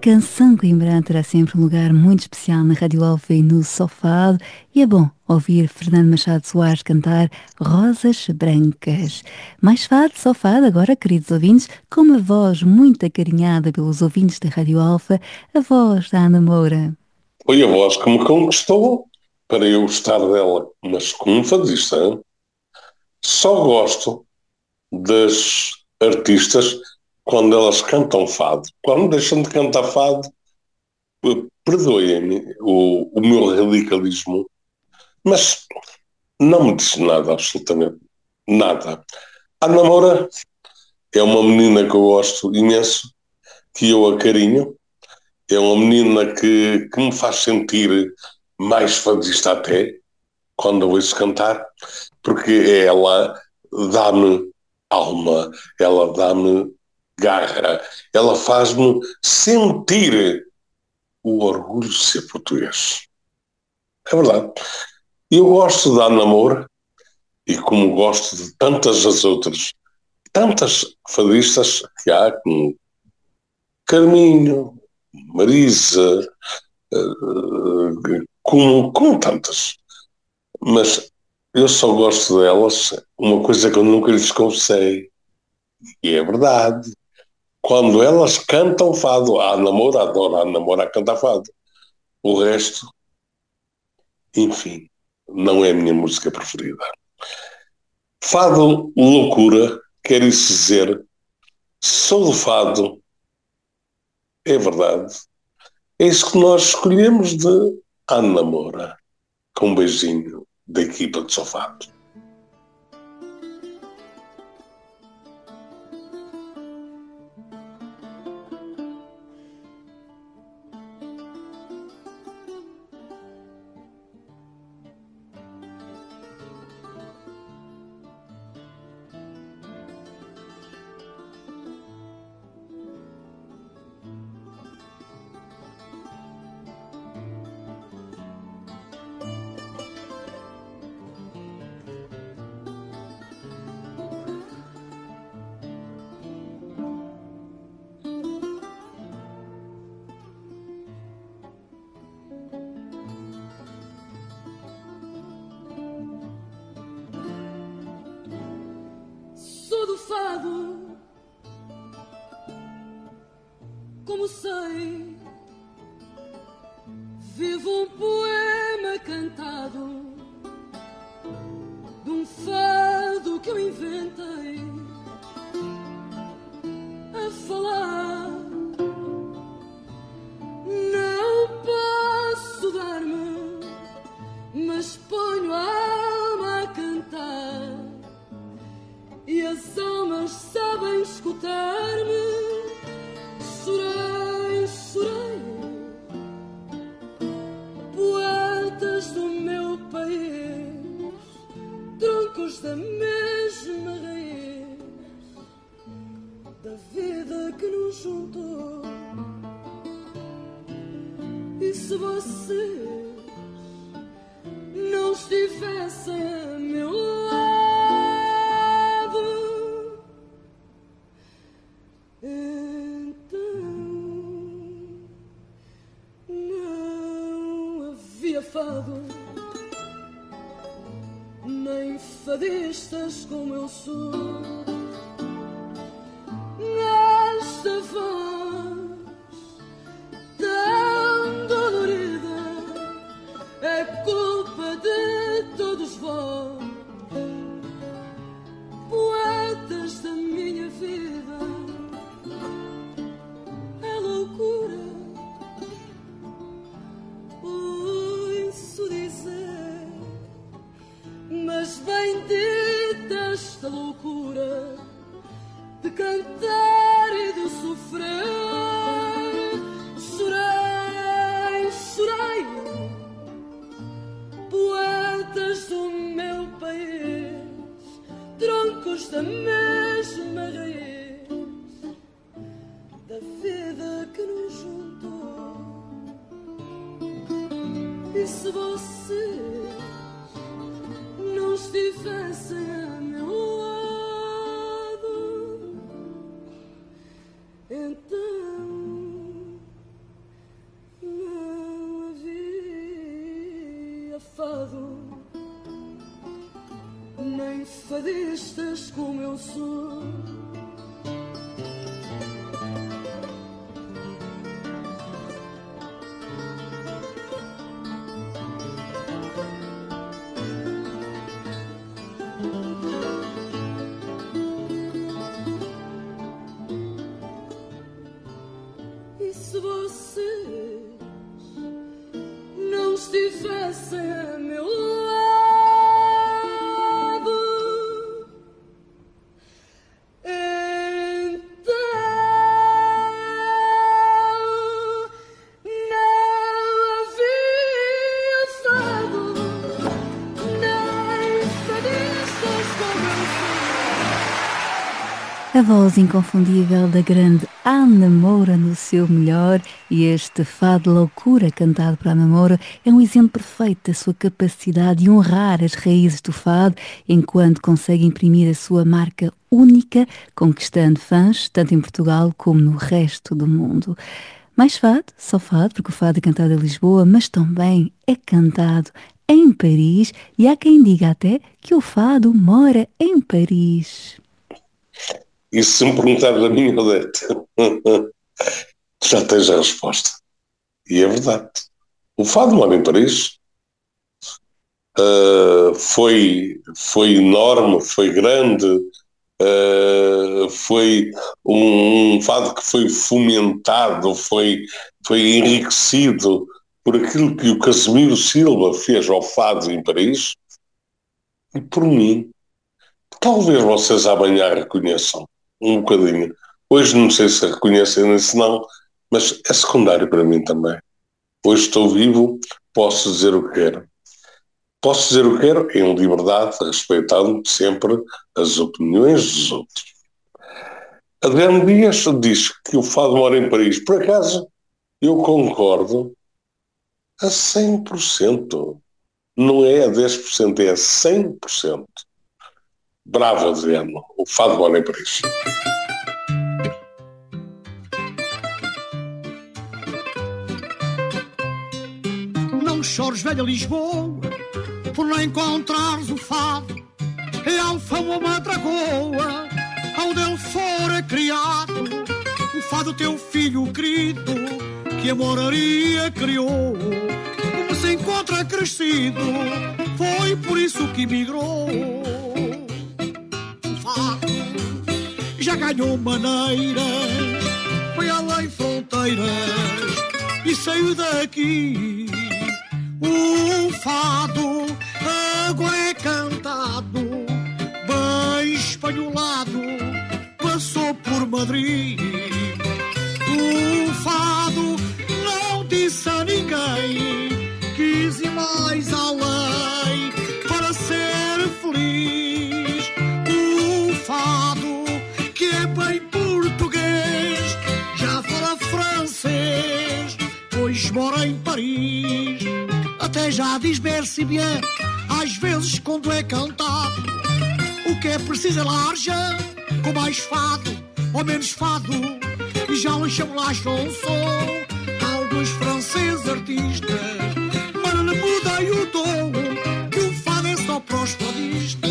S1: canção coimbrante terá sempre um lugar muito especial na Rádio Alfa e no Sofado, e é bom ouvir Fernando Machado Soares cantar Rosas Brancas. Mais fado, só fado agora, queridos ouvintes, com uma voz muito acarinhada pelos ouvintes da Rádio Alfa, a voz da Ana Moura.
S2: Foi a voz que me conquistou para eu gostar dela, mas como fadista, hein? Só gosto das artistas quando elas cantam fado. Quando deixam de cantar fado, perdoem-me o, o meu radicalismo, mas não me diz nada, absolutamente nada. A Ana Moura é uma menina que eu gosto imenso, que eu acarinho, é uma menina que, que me faz sentir mais fadista até, quando eu ouço cantar, porque ela dá-me alma, ela dá-me garra, ela faz-me sentir o orgulho de ser português. É verdade. Eu gosto da Ana Moura, e como gosto de tantas as outras, tantas fadistas que há, como Carminho, Marisa, como, como tantas. Mas eu só gosto delas, uma coisa que eu nunca lhes confessei, e é verdade. Quando elas cantam fado, a Ana Moura adora a Ana Moura a cantar fado. O resto, enfim, não é a minha música preferida. Fado loucura, quer isso dizer, sou do fado, é verdade. É isso que nós escolhemos de Ana Moura, com um beijinho da equipa de Sofado.
S5: Como sei, vivo um poema cantado de um fado que eu inventei a falar. Não posso dar-me, mas ponho a alma a cantar e as almas sabem escutar-me. Chorei, chorei, poetas do meu país, troncos da mesma raiz, da vida que nos juntou. E se vocês não estivessem a meu lado, fado, nem fadistas como eu sou. Nesta voz tão dolorida é culpa de todos vós, poetas da minha vida. É loucura mas bendita esta loucura de cantar e de sofrer. Chorei, chorei, poetas do meu país, troncos da mesma raiz, da vida que nos juntou. E se você não estivessem a meu lado, então
S9: fado, nem fadistas como eu sou. E se vocês não estivessem a meu lado, então não havia fado, nem fadistas como eu sou.
S1: A voz inconfundível da grande Ana Moura no seu melhor, e este fado loucura cantado por Ana Moura é um exemplo perfeito da sua capacidade de honrar as raízes do fado, enquanto consegue imprimir a sua marca única, conquistando fãs tanto em Portugal como no resto do mundo. Mais fado, só fado, porque o fado é cantado em Lisboa, mas também é cantado em Paris, e há quem diga até que o fado mora em Paris.
S2: E se me perguntares a mim, Odete, já tens a resposta. E é verdade. O fado mora em Paris. Uh, foi, foi enorme, foi grande, uh, foi um, um fado que foi fomentado, foi, foi enriquecido por aquilo que o Casimiro Silva fez ao fado em Paris. E por mim, talvez vocês amanhã reconheçam um bocadinho. Hoje não sei se reconhecem nem se não, mas é secundário para mim também. Hoje estou vivo, posso dizer o que quero. Posso dizer o que quero em liberdade, respeitando sempre as opiniões dos outros. Adriano Dias diz que o fado mora em Paris. Por acaso, eu concordo a cem por cento. Não é a dez por cento, é a cem por cento. Bravo, Adriano. O fado mora em Paris.
S10: Não chores, velha Lisboa, por não encontrares o fado. É Alfama ou Madragoa, onde ele fora criado. O fado teu filho querido, que a moraria criou. Como se encontra crescido, foi por isso que emigrou. Já ganhou maneiras, foi além fronteiras e saiu daqui. O fado agora é cantado, bem espanholado, passou por Madrid. O fado não disse a ninguém, quis ir mais além para ser feliz. O fado é bem português, já fala francês, pois mora em Paris. Até já diz merci bien, às vezes quando é cantado. O que é preciso é larja, com mais fado ou menos fado. E já lhe chamo lá chanson, alguns franceses artistas, mas não mudei o tom, que o fado é só para os fadistas.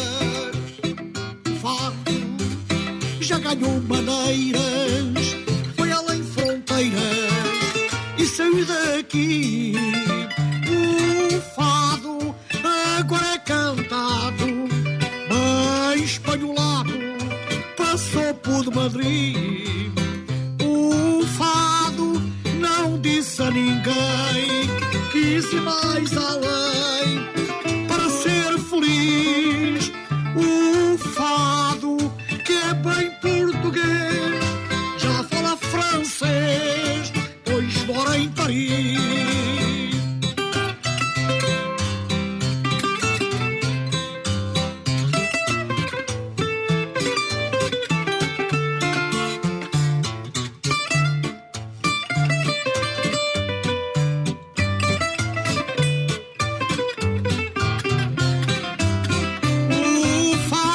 S10: Já ganhou maneiras, foi além fronteiras e saiu daqui. O fado agora é cantado, bem espanholado, passou por Madrid. O fado não disse a ninguém, quis ir mais além para ser feliz. O fado que é bem português, já fala francês, pois mora em Paris. O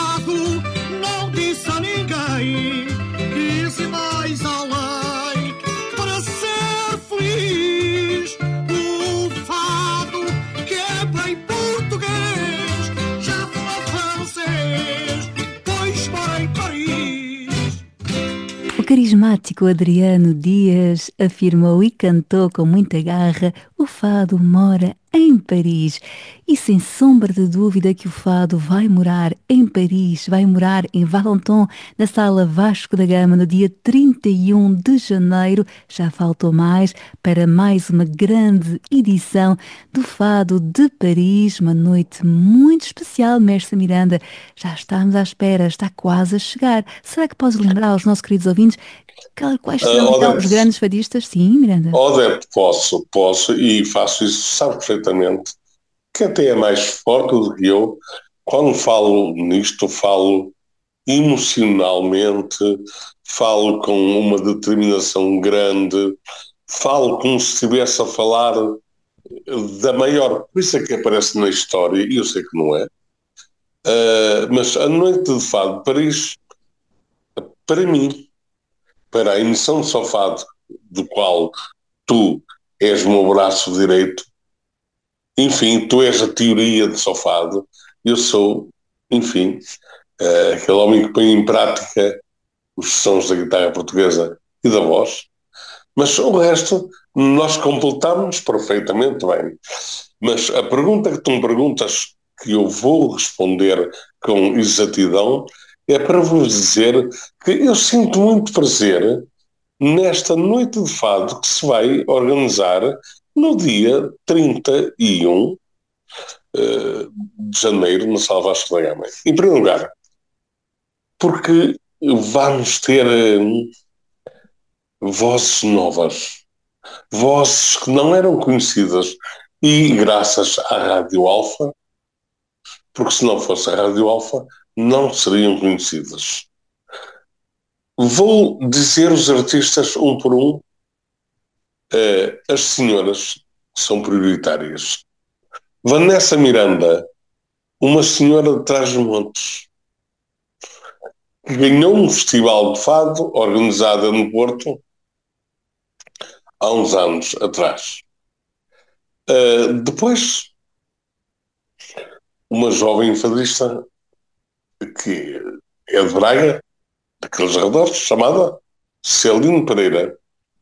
S1: carismático Adriano Dias afirmou e cantou com muita garra: o fado mora em Paris. E sem sombra de dúvida que o fado vai morar em Paris, vai morar em Valenton, na Sala Vasco da Gama, no dia trinta e um de janeiro. Já faltou mais para mais uma grande edição do Fado de Paris, uma noite muito especial, Mestre Miranda. Já estamos à espera, está quase a chegar. Será que podes lembrar aos nossos queridos ouvintes quais são
S2: uh,
S1: então, os grandes fadistas? Sim, Miranda?
S2: Odete, posso, posso, e faço isso, sabe perfeitamente, que até é mais forte do que eu. Quando falo nisto, falo emocionalmente, falo com uma determinação grande, falo como se estivesse a falar da maior coisa que aparece na história, e eu sei que não é, uh, mas a Noite de Fado de Paris, para mim, para a emissão de Só Fado, do qual tu és o meu braço direito, enfim, tu és a teoria de Só Fado, eu sou, enfim, uh, aquele homem que põe em prática os sons da guitarra portuguesa e da voz, mas o resto nós completamos perfeitamente bem. Mas a pergunta que tu me perguntas, que eu vou responder com exatidão, é para vos dizer que eu sinto muito prazer nesta Noite de Fado que se vai organizar no dia trinta e um uh, de janeiro, na Sala Vasco da Gama. Em primeiro lugar, porque vamos ter uh, vozes novas, vozes que não eram conhecidas, e graças à Rádio Alfa, porque se não fosse a Rádio Alfa, não seriam conhecidas. Vou dizer os artistas um por um. Uh, as senhoras são prioritárias. Vanessa Miranda, uma senhora de Trás-os-Montes, que ganhou um festival de fado organizado no Porto há uns anos atrás. Uh, depois, uma jovem fadista que é de Braga, daqueles arredores, chamada Celine Pereira.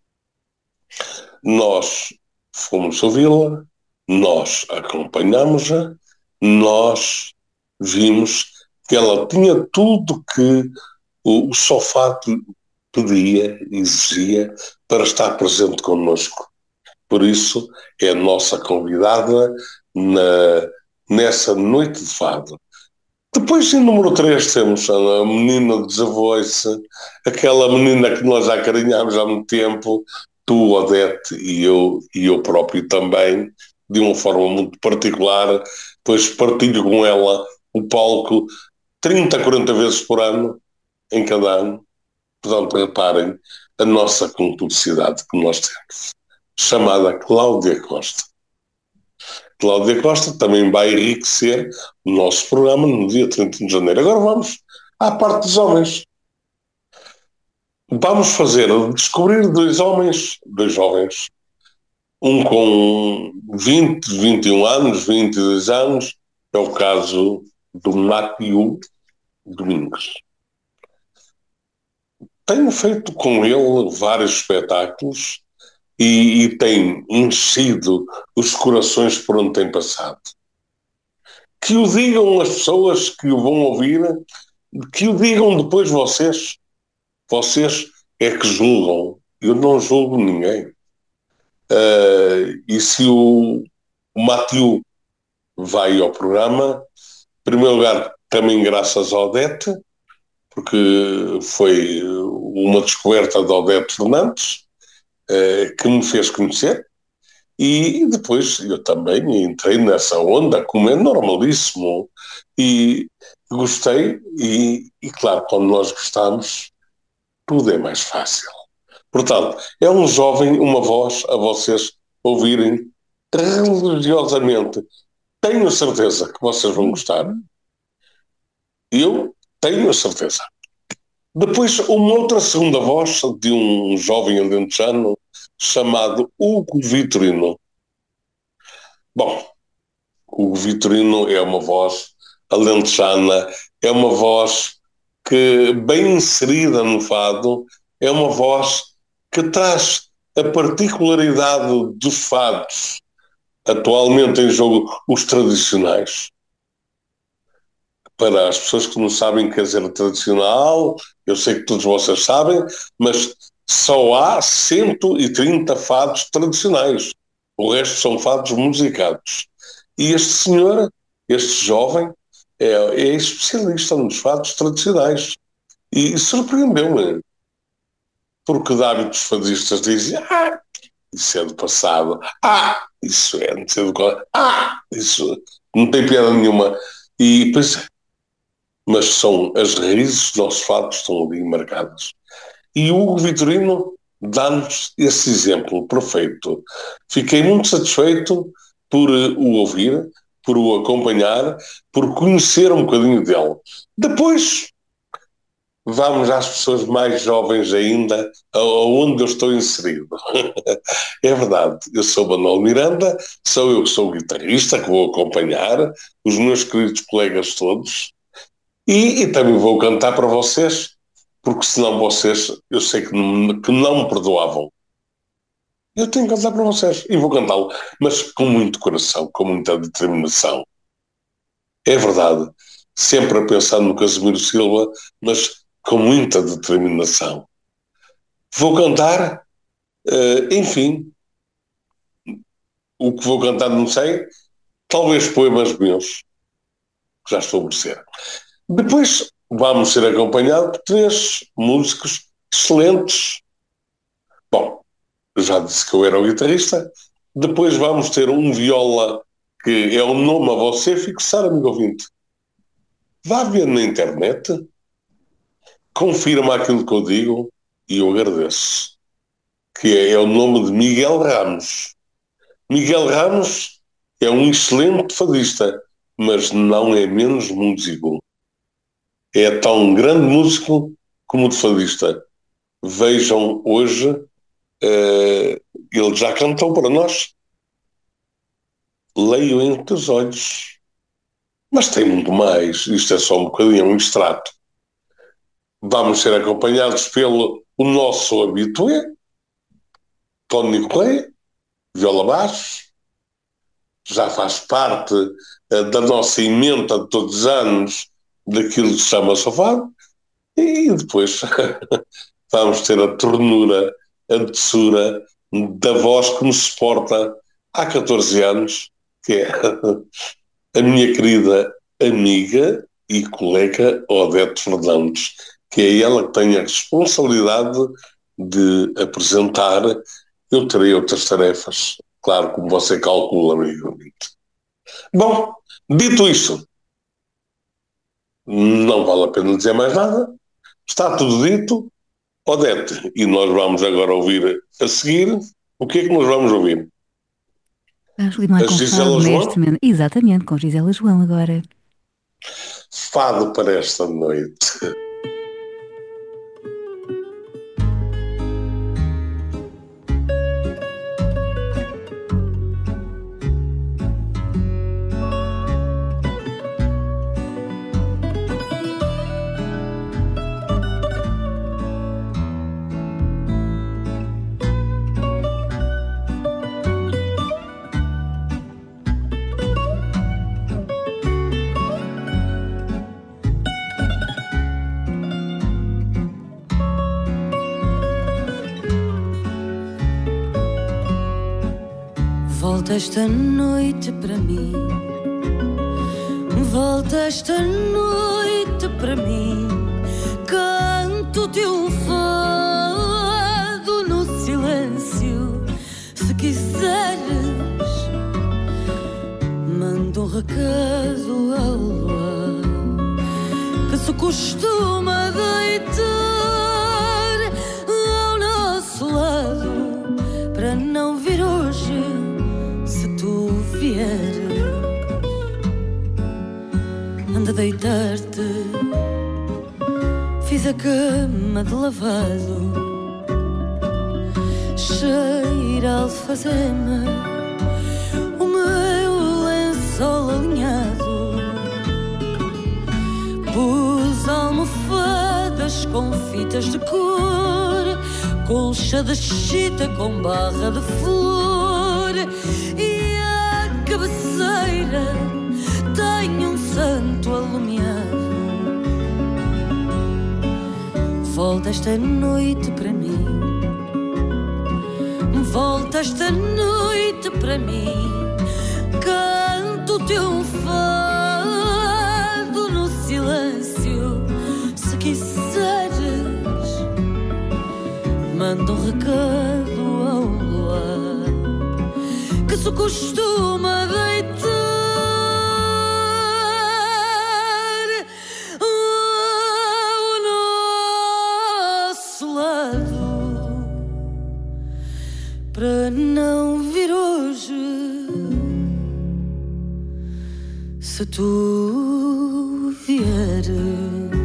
S2: Nós fomos ouvi-la, nós acompanhámos-a, nós vimos que ela tinha tudo que o, o Só Fado pedia, exigia, para estar presente connosco. Por isso, é a nossa convidada na, nessa Noite de Fado. Depois, em número três, temos a menina do Desavoice, aquela menina que nós já acarinhámos há muito tempo, tu, Odete, e eu, e eu próprio também, de uma forma muito particular, pois partilho com ela o palco trinta, quarenta vezes por ano, em cada ano. Portanto, reparem a nossa cumplicidade que nós temos, chamada Cláudia Costa. Cláudia Costa também vai enriquecer o nosso programa no dia trinta de janeiro. Agora vamos à parte dos homens. Vamos fazer, descobrir dois homens, dois jovens, um com vinte, vinte e um anos, vinte e dois anos, é o caso do Mathieu Domingos. Tenho feito com ele vários espetáculos e, e tem enchido os corações por onde tem passado. Que o digam as pessoas que o vão ouvir, que o digam depois vocês. Vocês é que julgam. Eu não julgo ninguém. Uh, e se o, o Mathieu vai ao programa, em primeiro lugar, também graças a Odete, porque foi uma descoberta de Odete Fernandes, uh, que me fez conhecer, e depois eu também entrei nessa onda, como é normalíssimo, e gostei, e, e claro, quando nós gostamos, tudo é mais fácil. Portanto, é um jovem, uma voz a vocês ouvirem religiosamente. Tenho certeza que vocês vão gostar. Eu tenho a certeza. Depois, uma outra segunda voz de um jovem alentejano chamado Hugo Vitorino. Bom, Hugo Vitorino é uma voz alentejana, é uma voz que, bem inserida no fado, é uma voz que traz a particularidade dos fados atualmente em jogo, os tradicionais. Para as pessoas que não sabem quer dizer tradicional, eu sei que todos vocês sabem, mas só há cento e trinta fados tradicionais. O resto são fados musicados. E este senhor, este jovem, é, é especialista nos fados tradicionais. E surpreendeu-me. Porque de hábitos fadistas dizem, ah, isso é do passado. Ah, isso é, não sei do qual. Ah, isso não tem piada nenhuma. E, pois é. Mas são as raízes dos nossos fados estão ali marcadas. E o Hugo Vitorino dá-nos esse exemplo perfeito. Fiquei muito satisfeito por o ouvir, por o acompanhar, por conhecer um bocadinho dele. Depois, vamos às pessoas mais jovens ainda, aonde eu estou inserido. É verdade, eu sou Manuel Miranda, sou eu que sou o guitarrista, que vou acompanhar os meus queridos colegas todos, e, e também vou cantar para vocês, porque senão vocês, eu sei que não, que não me perdoavam. Eu tenho que cantar para vocês, e vou cantá-lo, mas com muito coração, com muita determinação. É verdade, sempre a pensar no Casimiro Silva, mas com muita determinação. Vou cantar, uh, enfim, o que vou cantar não sei, talvez poemas meus, que já estou a merecer. Depois vamos ser acompanhados por três músicos excelentes. Bom, eu já disse que eu era o guitarrista. Depois vamos ter um viola, que é um nome a você fixar, amigo ouvinte. Vá ver na internet, confirma aquilo que eu digo e eu agradeço. Que é, é o nome de Miguel Ramos. Miguel Ramos é um excelente fadista, mas não é menos músico. É tão grande músico como de fadista. Vejam hoje, uh, ele já cantou para nós. Leio entre os olhos. Mas tem muito mais. Isto é só um bocadinho, um extrato. Vamos ser acompanhados pelo o nosso habitué, Tony Correia, viola baixo, já faz parte uh, da nossa emenda de todos os anos daquilo que se chama sofado, e depois vamos ter a ternura, a doçura da voz que nos suporta há catorze anos, que é a minha querida amiga e colega Odete Fernandes, que é ela que tem a responsabilidade de apresentar. Eu terei outras tarefas, claro, como você calcula, amigo. Bom, dito isto, não vale a pena dizer mais nada, está tudo dito. Odete, e nós vamos agora ouvir a seguir, o que é que nós vamos ouvir?
S1: Vamos limar com Gisela João? Exatamente, com Gisela João agora.
S2: Fado para esta noite.
S11: Volta esta noite para mim, volta esta noite para mim, canto-te um fado no silêncio. Se quiseres, manda um recado ao luar, que se costuma deitar ao nosso lado, para não vir hoje. Anda a deitar-te, fiz a cama de lavado, cheira a alfazema, o meu lençol alinhado, pus almofadas com fitas de cor colcha de chita com barra de flor, e a cabeceira tem um santo alumiado. Volta esta noite para mim, volta esta noite para mim, canto o teu fado no silêncio. Se quiseres, manda um recado ao luar, que se costuma deitar ao nosso lado, para não vir hoje, se tu vieres.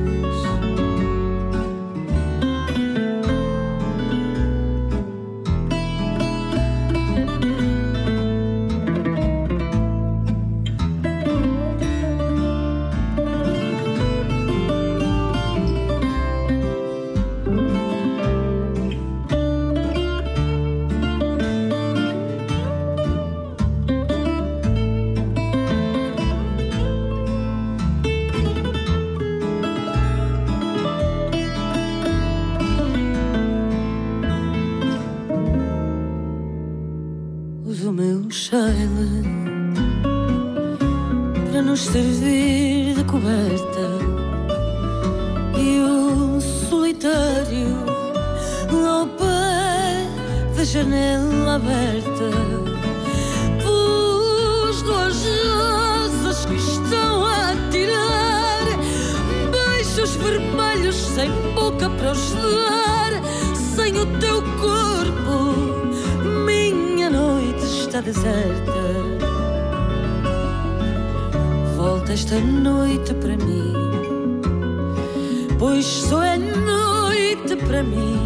S11: O meu chale para nos servir de coberta, e o solitário ao pé da janela aberta. Pus duas rosas que estão a tirar beijos vermelhos sem boca para os dar. Sem o teu corpo minha noite está deserta. Volta esta noite para mim, pois só é noite para mim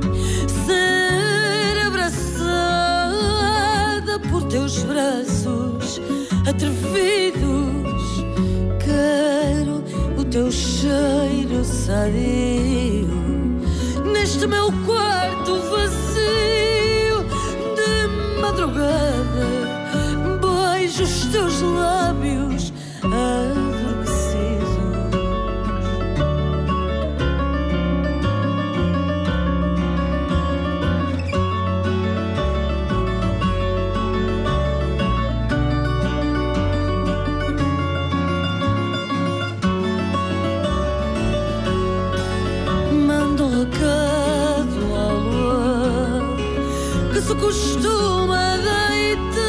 S11: ser abraçada por teus braços atrevidos. Quero o teu cheiro sadio neste meu quarto vazio de madrugada. Beijo os teus lábios adormecidos. Mando um recado ao luar que se costuma deitar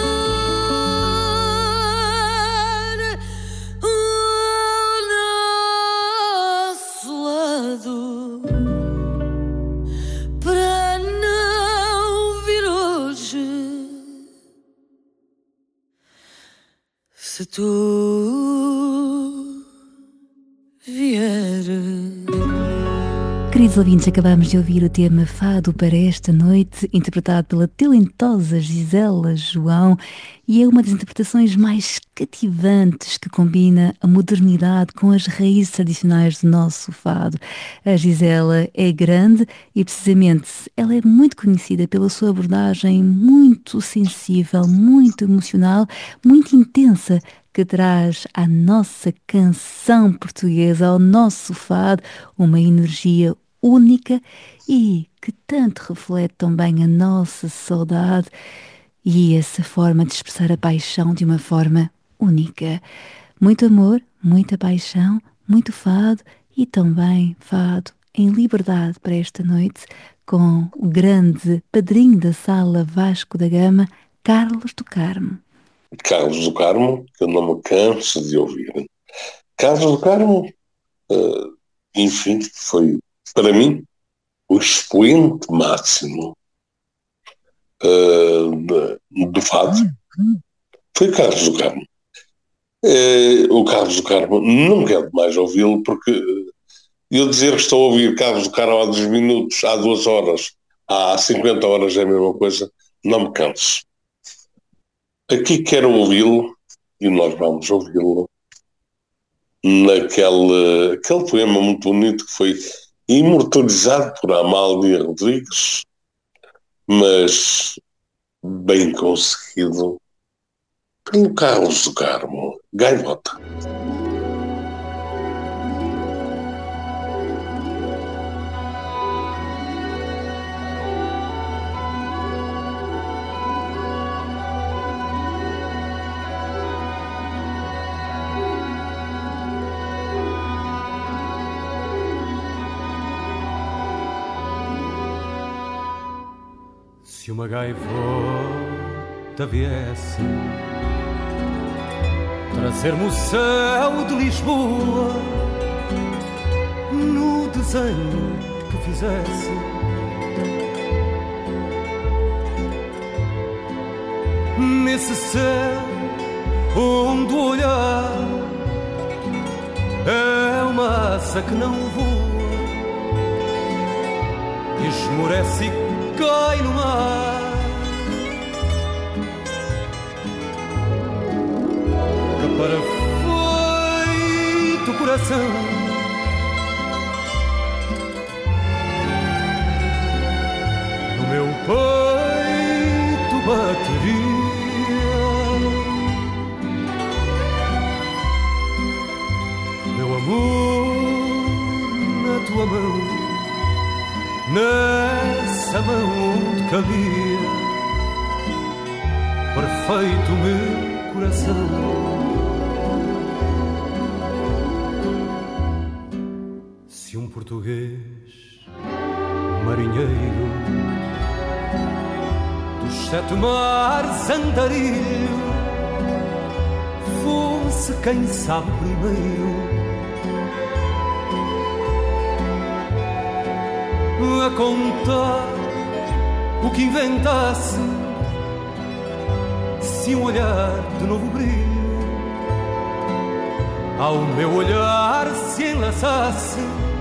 S11: ao nosso lado, para não vir hoje, se tu vieres.
S1: Queridos ouvintes, acabamos de ouvir o tema Fado para esta noite, interpretado pela talentosa Gisela João, e é uma das interpretações mais cativantes que combina a modernidade com as raízes tradicionais do nosso fado. A Gisela é grande e, precisamente, ela é muito conhecida pela sua abordagem muito sensível, muito emocional, muito intensa, que traz à nossa canção portuguesa, ao nosso fado, uma energia única e que tanto reflete também a nossa saudade e essa forma de expressar a paixão de uma forma única. Muito amor, muita paixão, muito fado e também fado em liberdade para esta noite com o grande padrinho da sala Vasco da Gama, Carlos do Carmo.
S2: Carlos do Carmo, que eu não me canso de ouvir. Carlos do Carmo, uh, enfim, foi para mim o expoente máximo uh, de, do fado. Foi Carlos do Carmo. Uh, o Carlos do Carmo não quero mais ouvi-lo, porque eu dizer que estou a ouvir Carlos do Carmo há dois minutos, há duas horas, há cinquenta horas é a mesma coisa, não me canso. Aqui quero ouvi-lo, e nós vamos ouvi-lo, naquele aquele poema muito bonito que foi imortalizado por Amália Rodrigues, mas bem conseguido pelo Carlos do Carmo, Gaivota.
S6: Se uma gaivota viesse trazer-me o céu de Lisboa no desenho que fizesse, nesse céu onde o olhar é uma asa que não voa, esmorece e cai no mar, que para feito coração no meu peito bateria, meu amor na tua mão, nessa mão onde cabia perfeito meu coração. Se um português marinheiro dos sete mares andarilho fosse quem sabe primeiro a contar o que inventasse, se um olhar de novo brilho ao meu olhar se enlaçasse,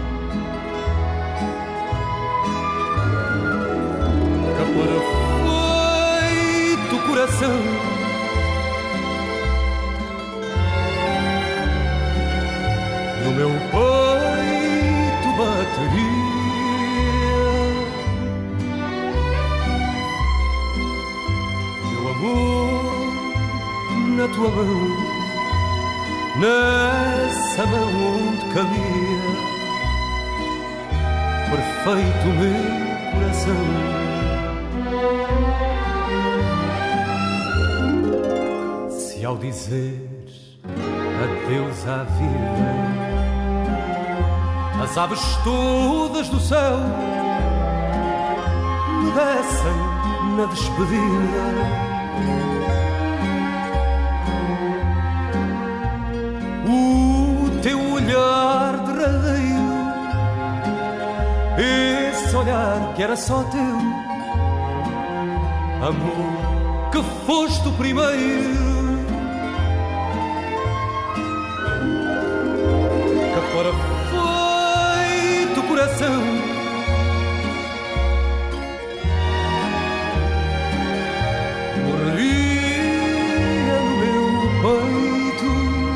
S6: que perfeito coração no meu peito bateria, na tua mão, nessa mão onde cabia perfeito meu coração. Se ao dizer adeus à vida as aves todas do céu me descem na despedida, o teu olhar derradeiro, esse olhar que era só teu, amor, que foste o primeiro, que para feito coração morreria no meu peito,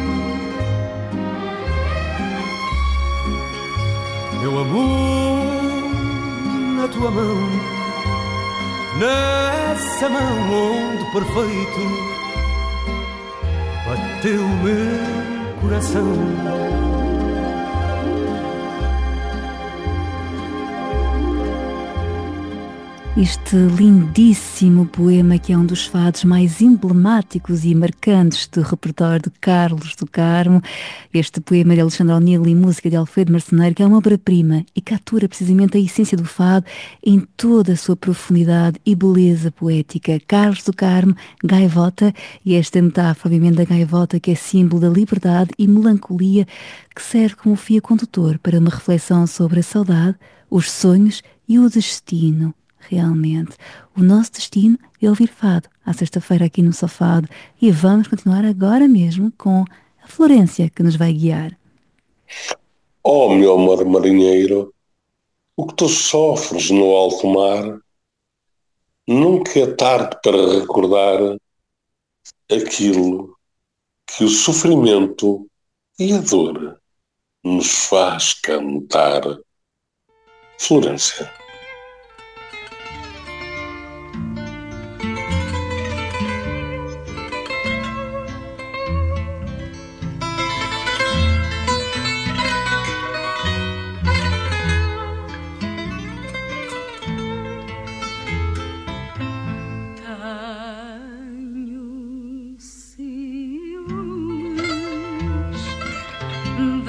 S6: meu amor na tua mão, nessa mão onde perfeito bateu meu coração.
S1: Este lindíssimo poema, que é um dos fados mais emblemáticos e marcantes do repertório de Carlos do Carmo, este poema de Alexandre O'Neill e música de Alfredo Marceneiro, que é uma obra-prima e captura precisamente a essência do fado em toda a sua profundidade e beleza poética. Carlos do Carmo, Gaivota, e esta metáfora, obviamente, da gaivota, que é símbolo da liberdade e melancolia, que serve como fio condutor para uma reflexão sobre a saudade, os sonhos e o destino. Realmente, o nosso destino é ouvir fado, à sexta-feira aqui no Sofado, e vamos continuar agora mesmo com a Florência, que nos vai guiar.
S2: Oh, meu amor marinheiro, o que tu sofres no alto mar, nunca é tarde para recordar aquilo que o sofrimento e a dor nos faz cantar. Florência.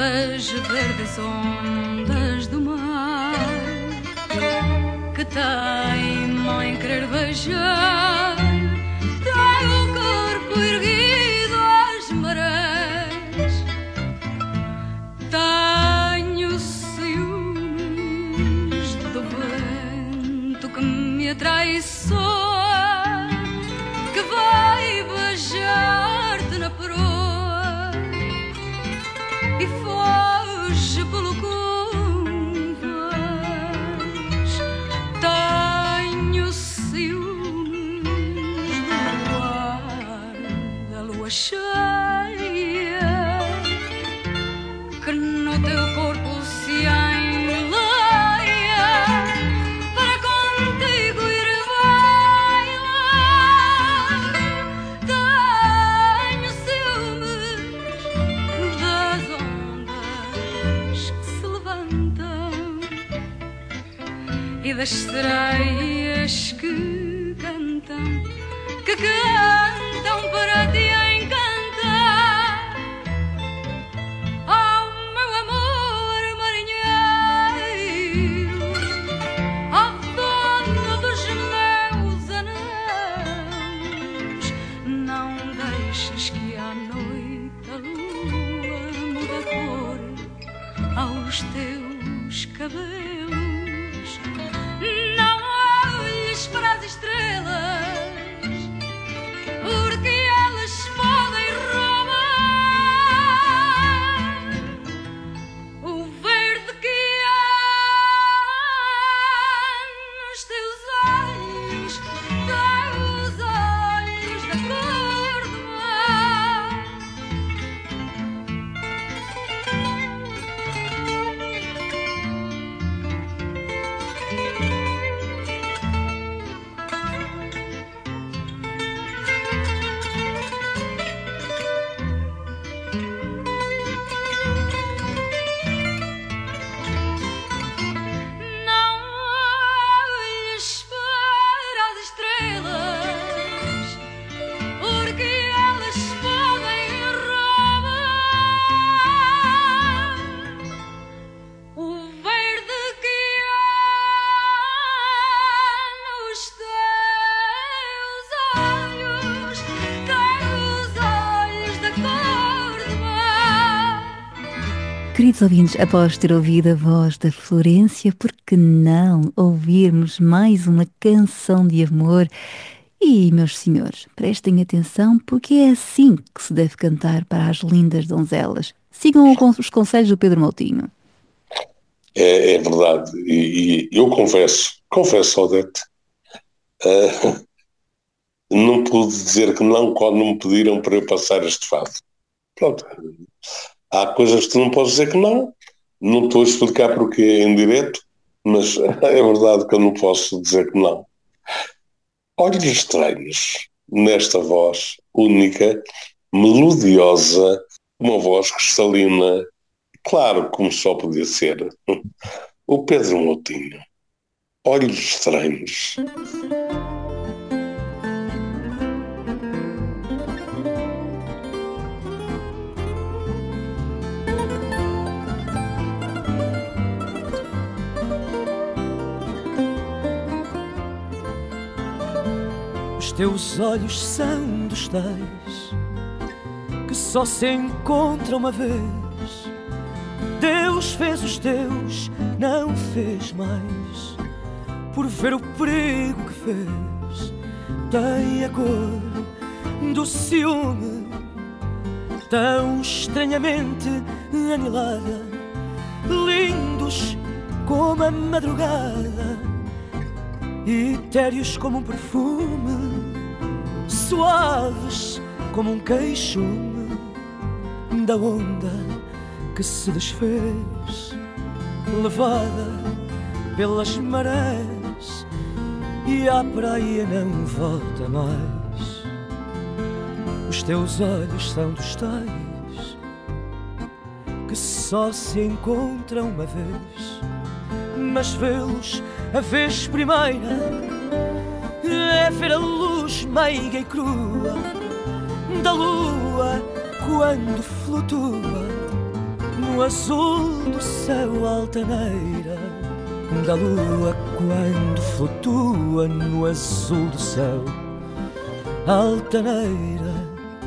S11: das verdes ondas do mar que teimam em querer beijar teu corpo erguido às marés. Tenho ciúmes do vento que me atraiçoa, que vai beijar-te na proa e foge pelo convés. Tenho ciúmes do ar da lua cheia que no teu corpo se enleia para contigo ir bailar. Tenho ciúmes das ondas que se levantam e das sereias que cantam, que cantam para te encantar. Oh, meu amor marinheiro, oh, dono dos meus anéis, não deixes que à noite a lua mude a cor aos teus cabelos. Não olhes para as estrelas, porque elas podem roubar o verde que há nos teus olhos, teus olhos da cor do mar. Não olhes para as estrelas, porque elas podem roubar o verde que há nos teus olhos, teus olhos da cor do mar.
S1: Queridos ouvintes, após ter ouvido a voz da Florência, por que não ouvirmos mais uma canção de amor? E, meus senhores, prestem atenção, porque é assim que se deve cantar para as lindas donzelas. Sigam os conselhos do Pedro Moutinho.
S2: É, é verdade. E, e eu confesso, confesso, Odete, uh, não pude dizer que não quando me pediram para eu passar este fado. Pronto. Há coisas que tu não podes dizer que não. Não estou a explicar porque em direto, mas é verdade que eu não posso dizer que não. Olhos estranhos nesta voz única, melodiosa, uma voz cristalina, claro, como só podia ser. O Pedro Moutinho. Olhos estranhos.
S12: Os teus olhos são dos tais que só se encontram uma vez. Deus fez os teus, não fez mais, por ver o perigo que fez. Tem a cor do ciúme, tão estranhamente anilada, lindos como a madrugada, etéreos como um perfume, suaves como um queixume da onda que se desfez, levada pelas marés, e à praia não volta mais. Os teus olhos são dos tais que só se encontram uma vez, mas vê-los a vez primeira é ver a luz meiga e crua da lua quando flutua no no azul do céu altaneira da lua quando flutua no azul do céu altaneira.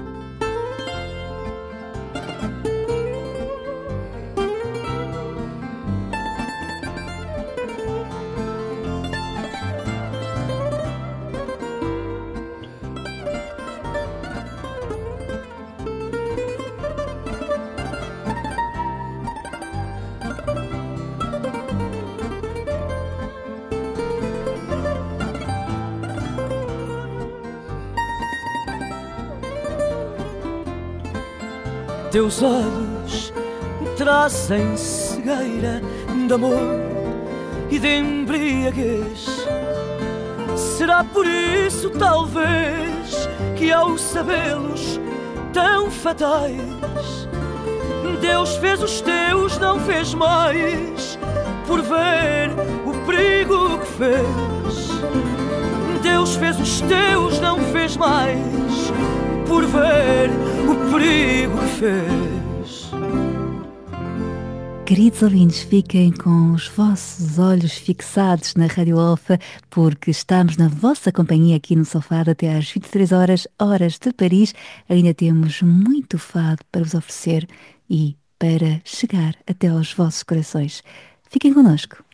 S12: Teus olhos trazem cegueira de amor e de embriaguez. Será por isso, talvez, que ao sabê-los tão fatais, Deus fez os teus, não fez mais, por ver o perigo que fez. Deus fez os teus, não fez mais, por ver o perigo que fez.
S1: Queridos ouvintes, fiquem com os vossos olhos fixados na Rádio Alfa, porque estamos na vossa companhia aqui no Sofá até às vinte e três horas, horas de Paris. Ainda temos muito fado para vos oferecer e para chegar até aos vossos corações. Fiquem connosco.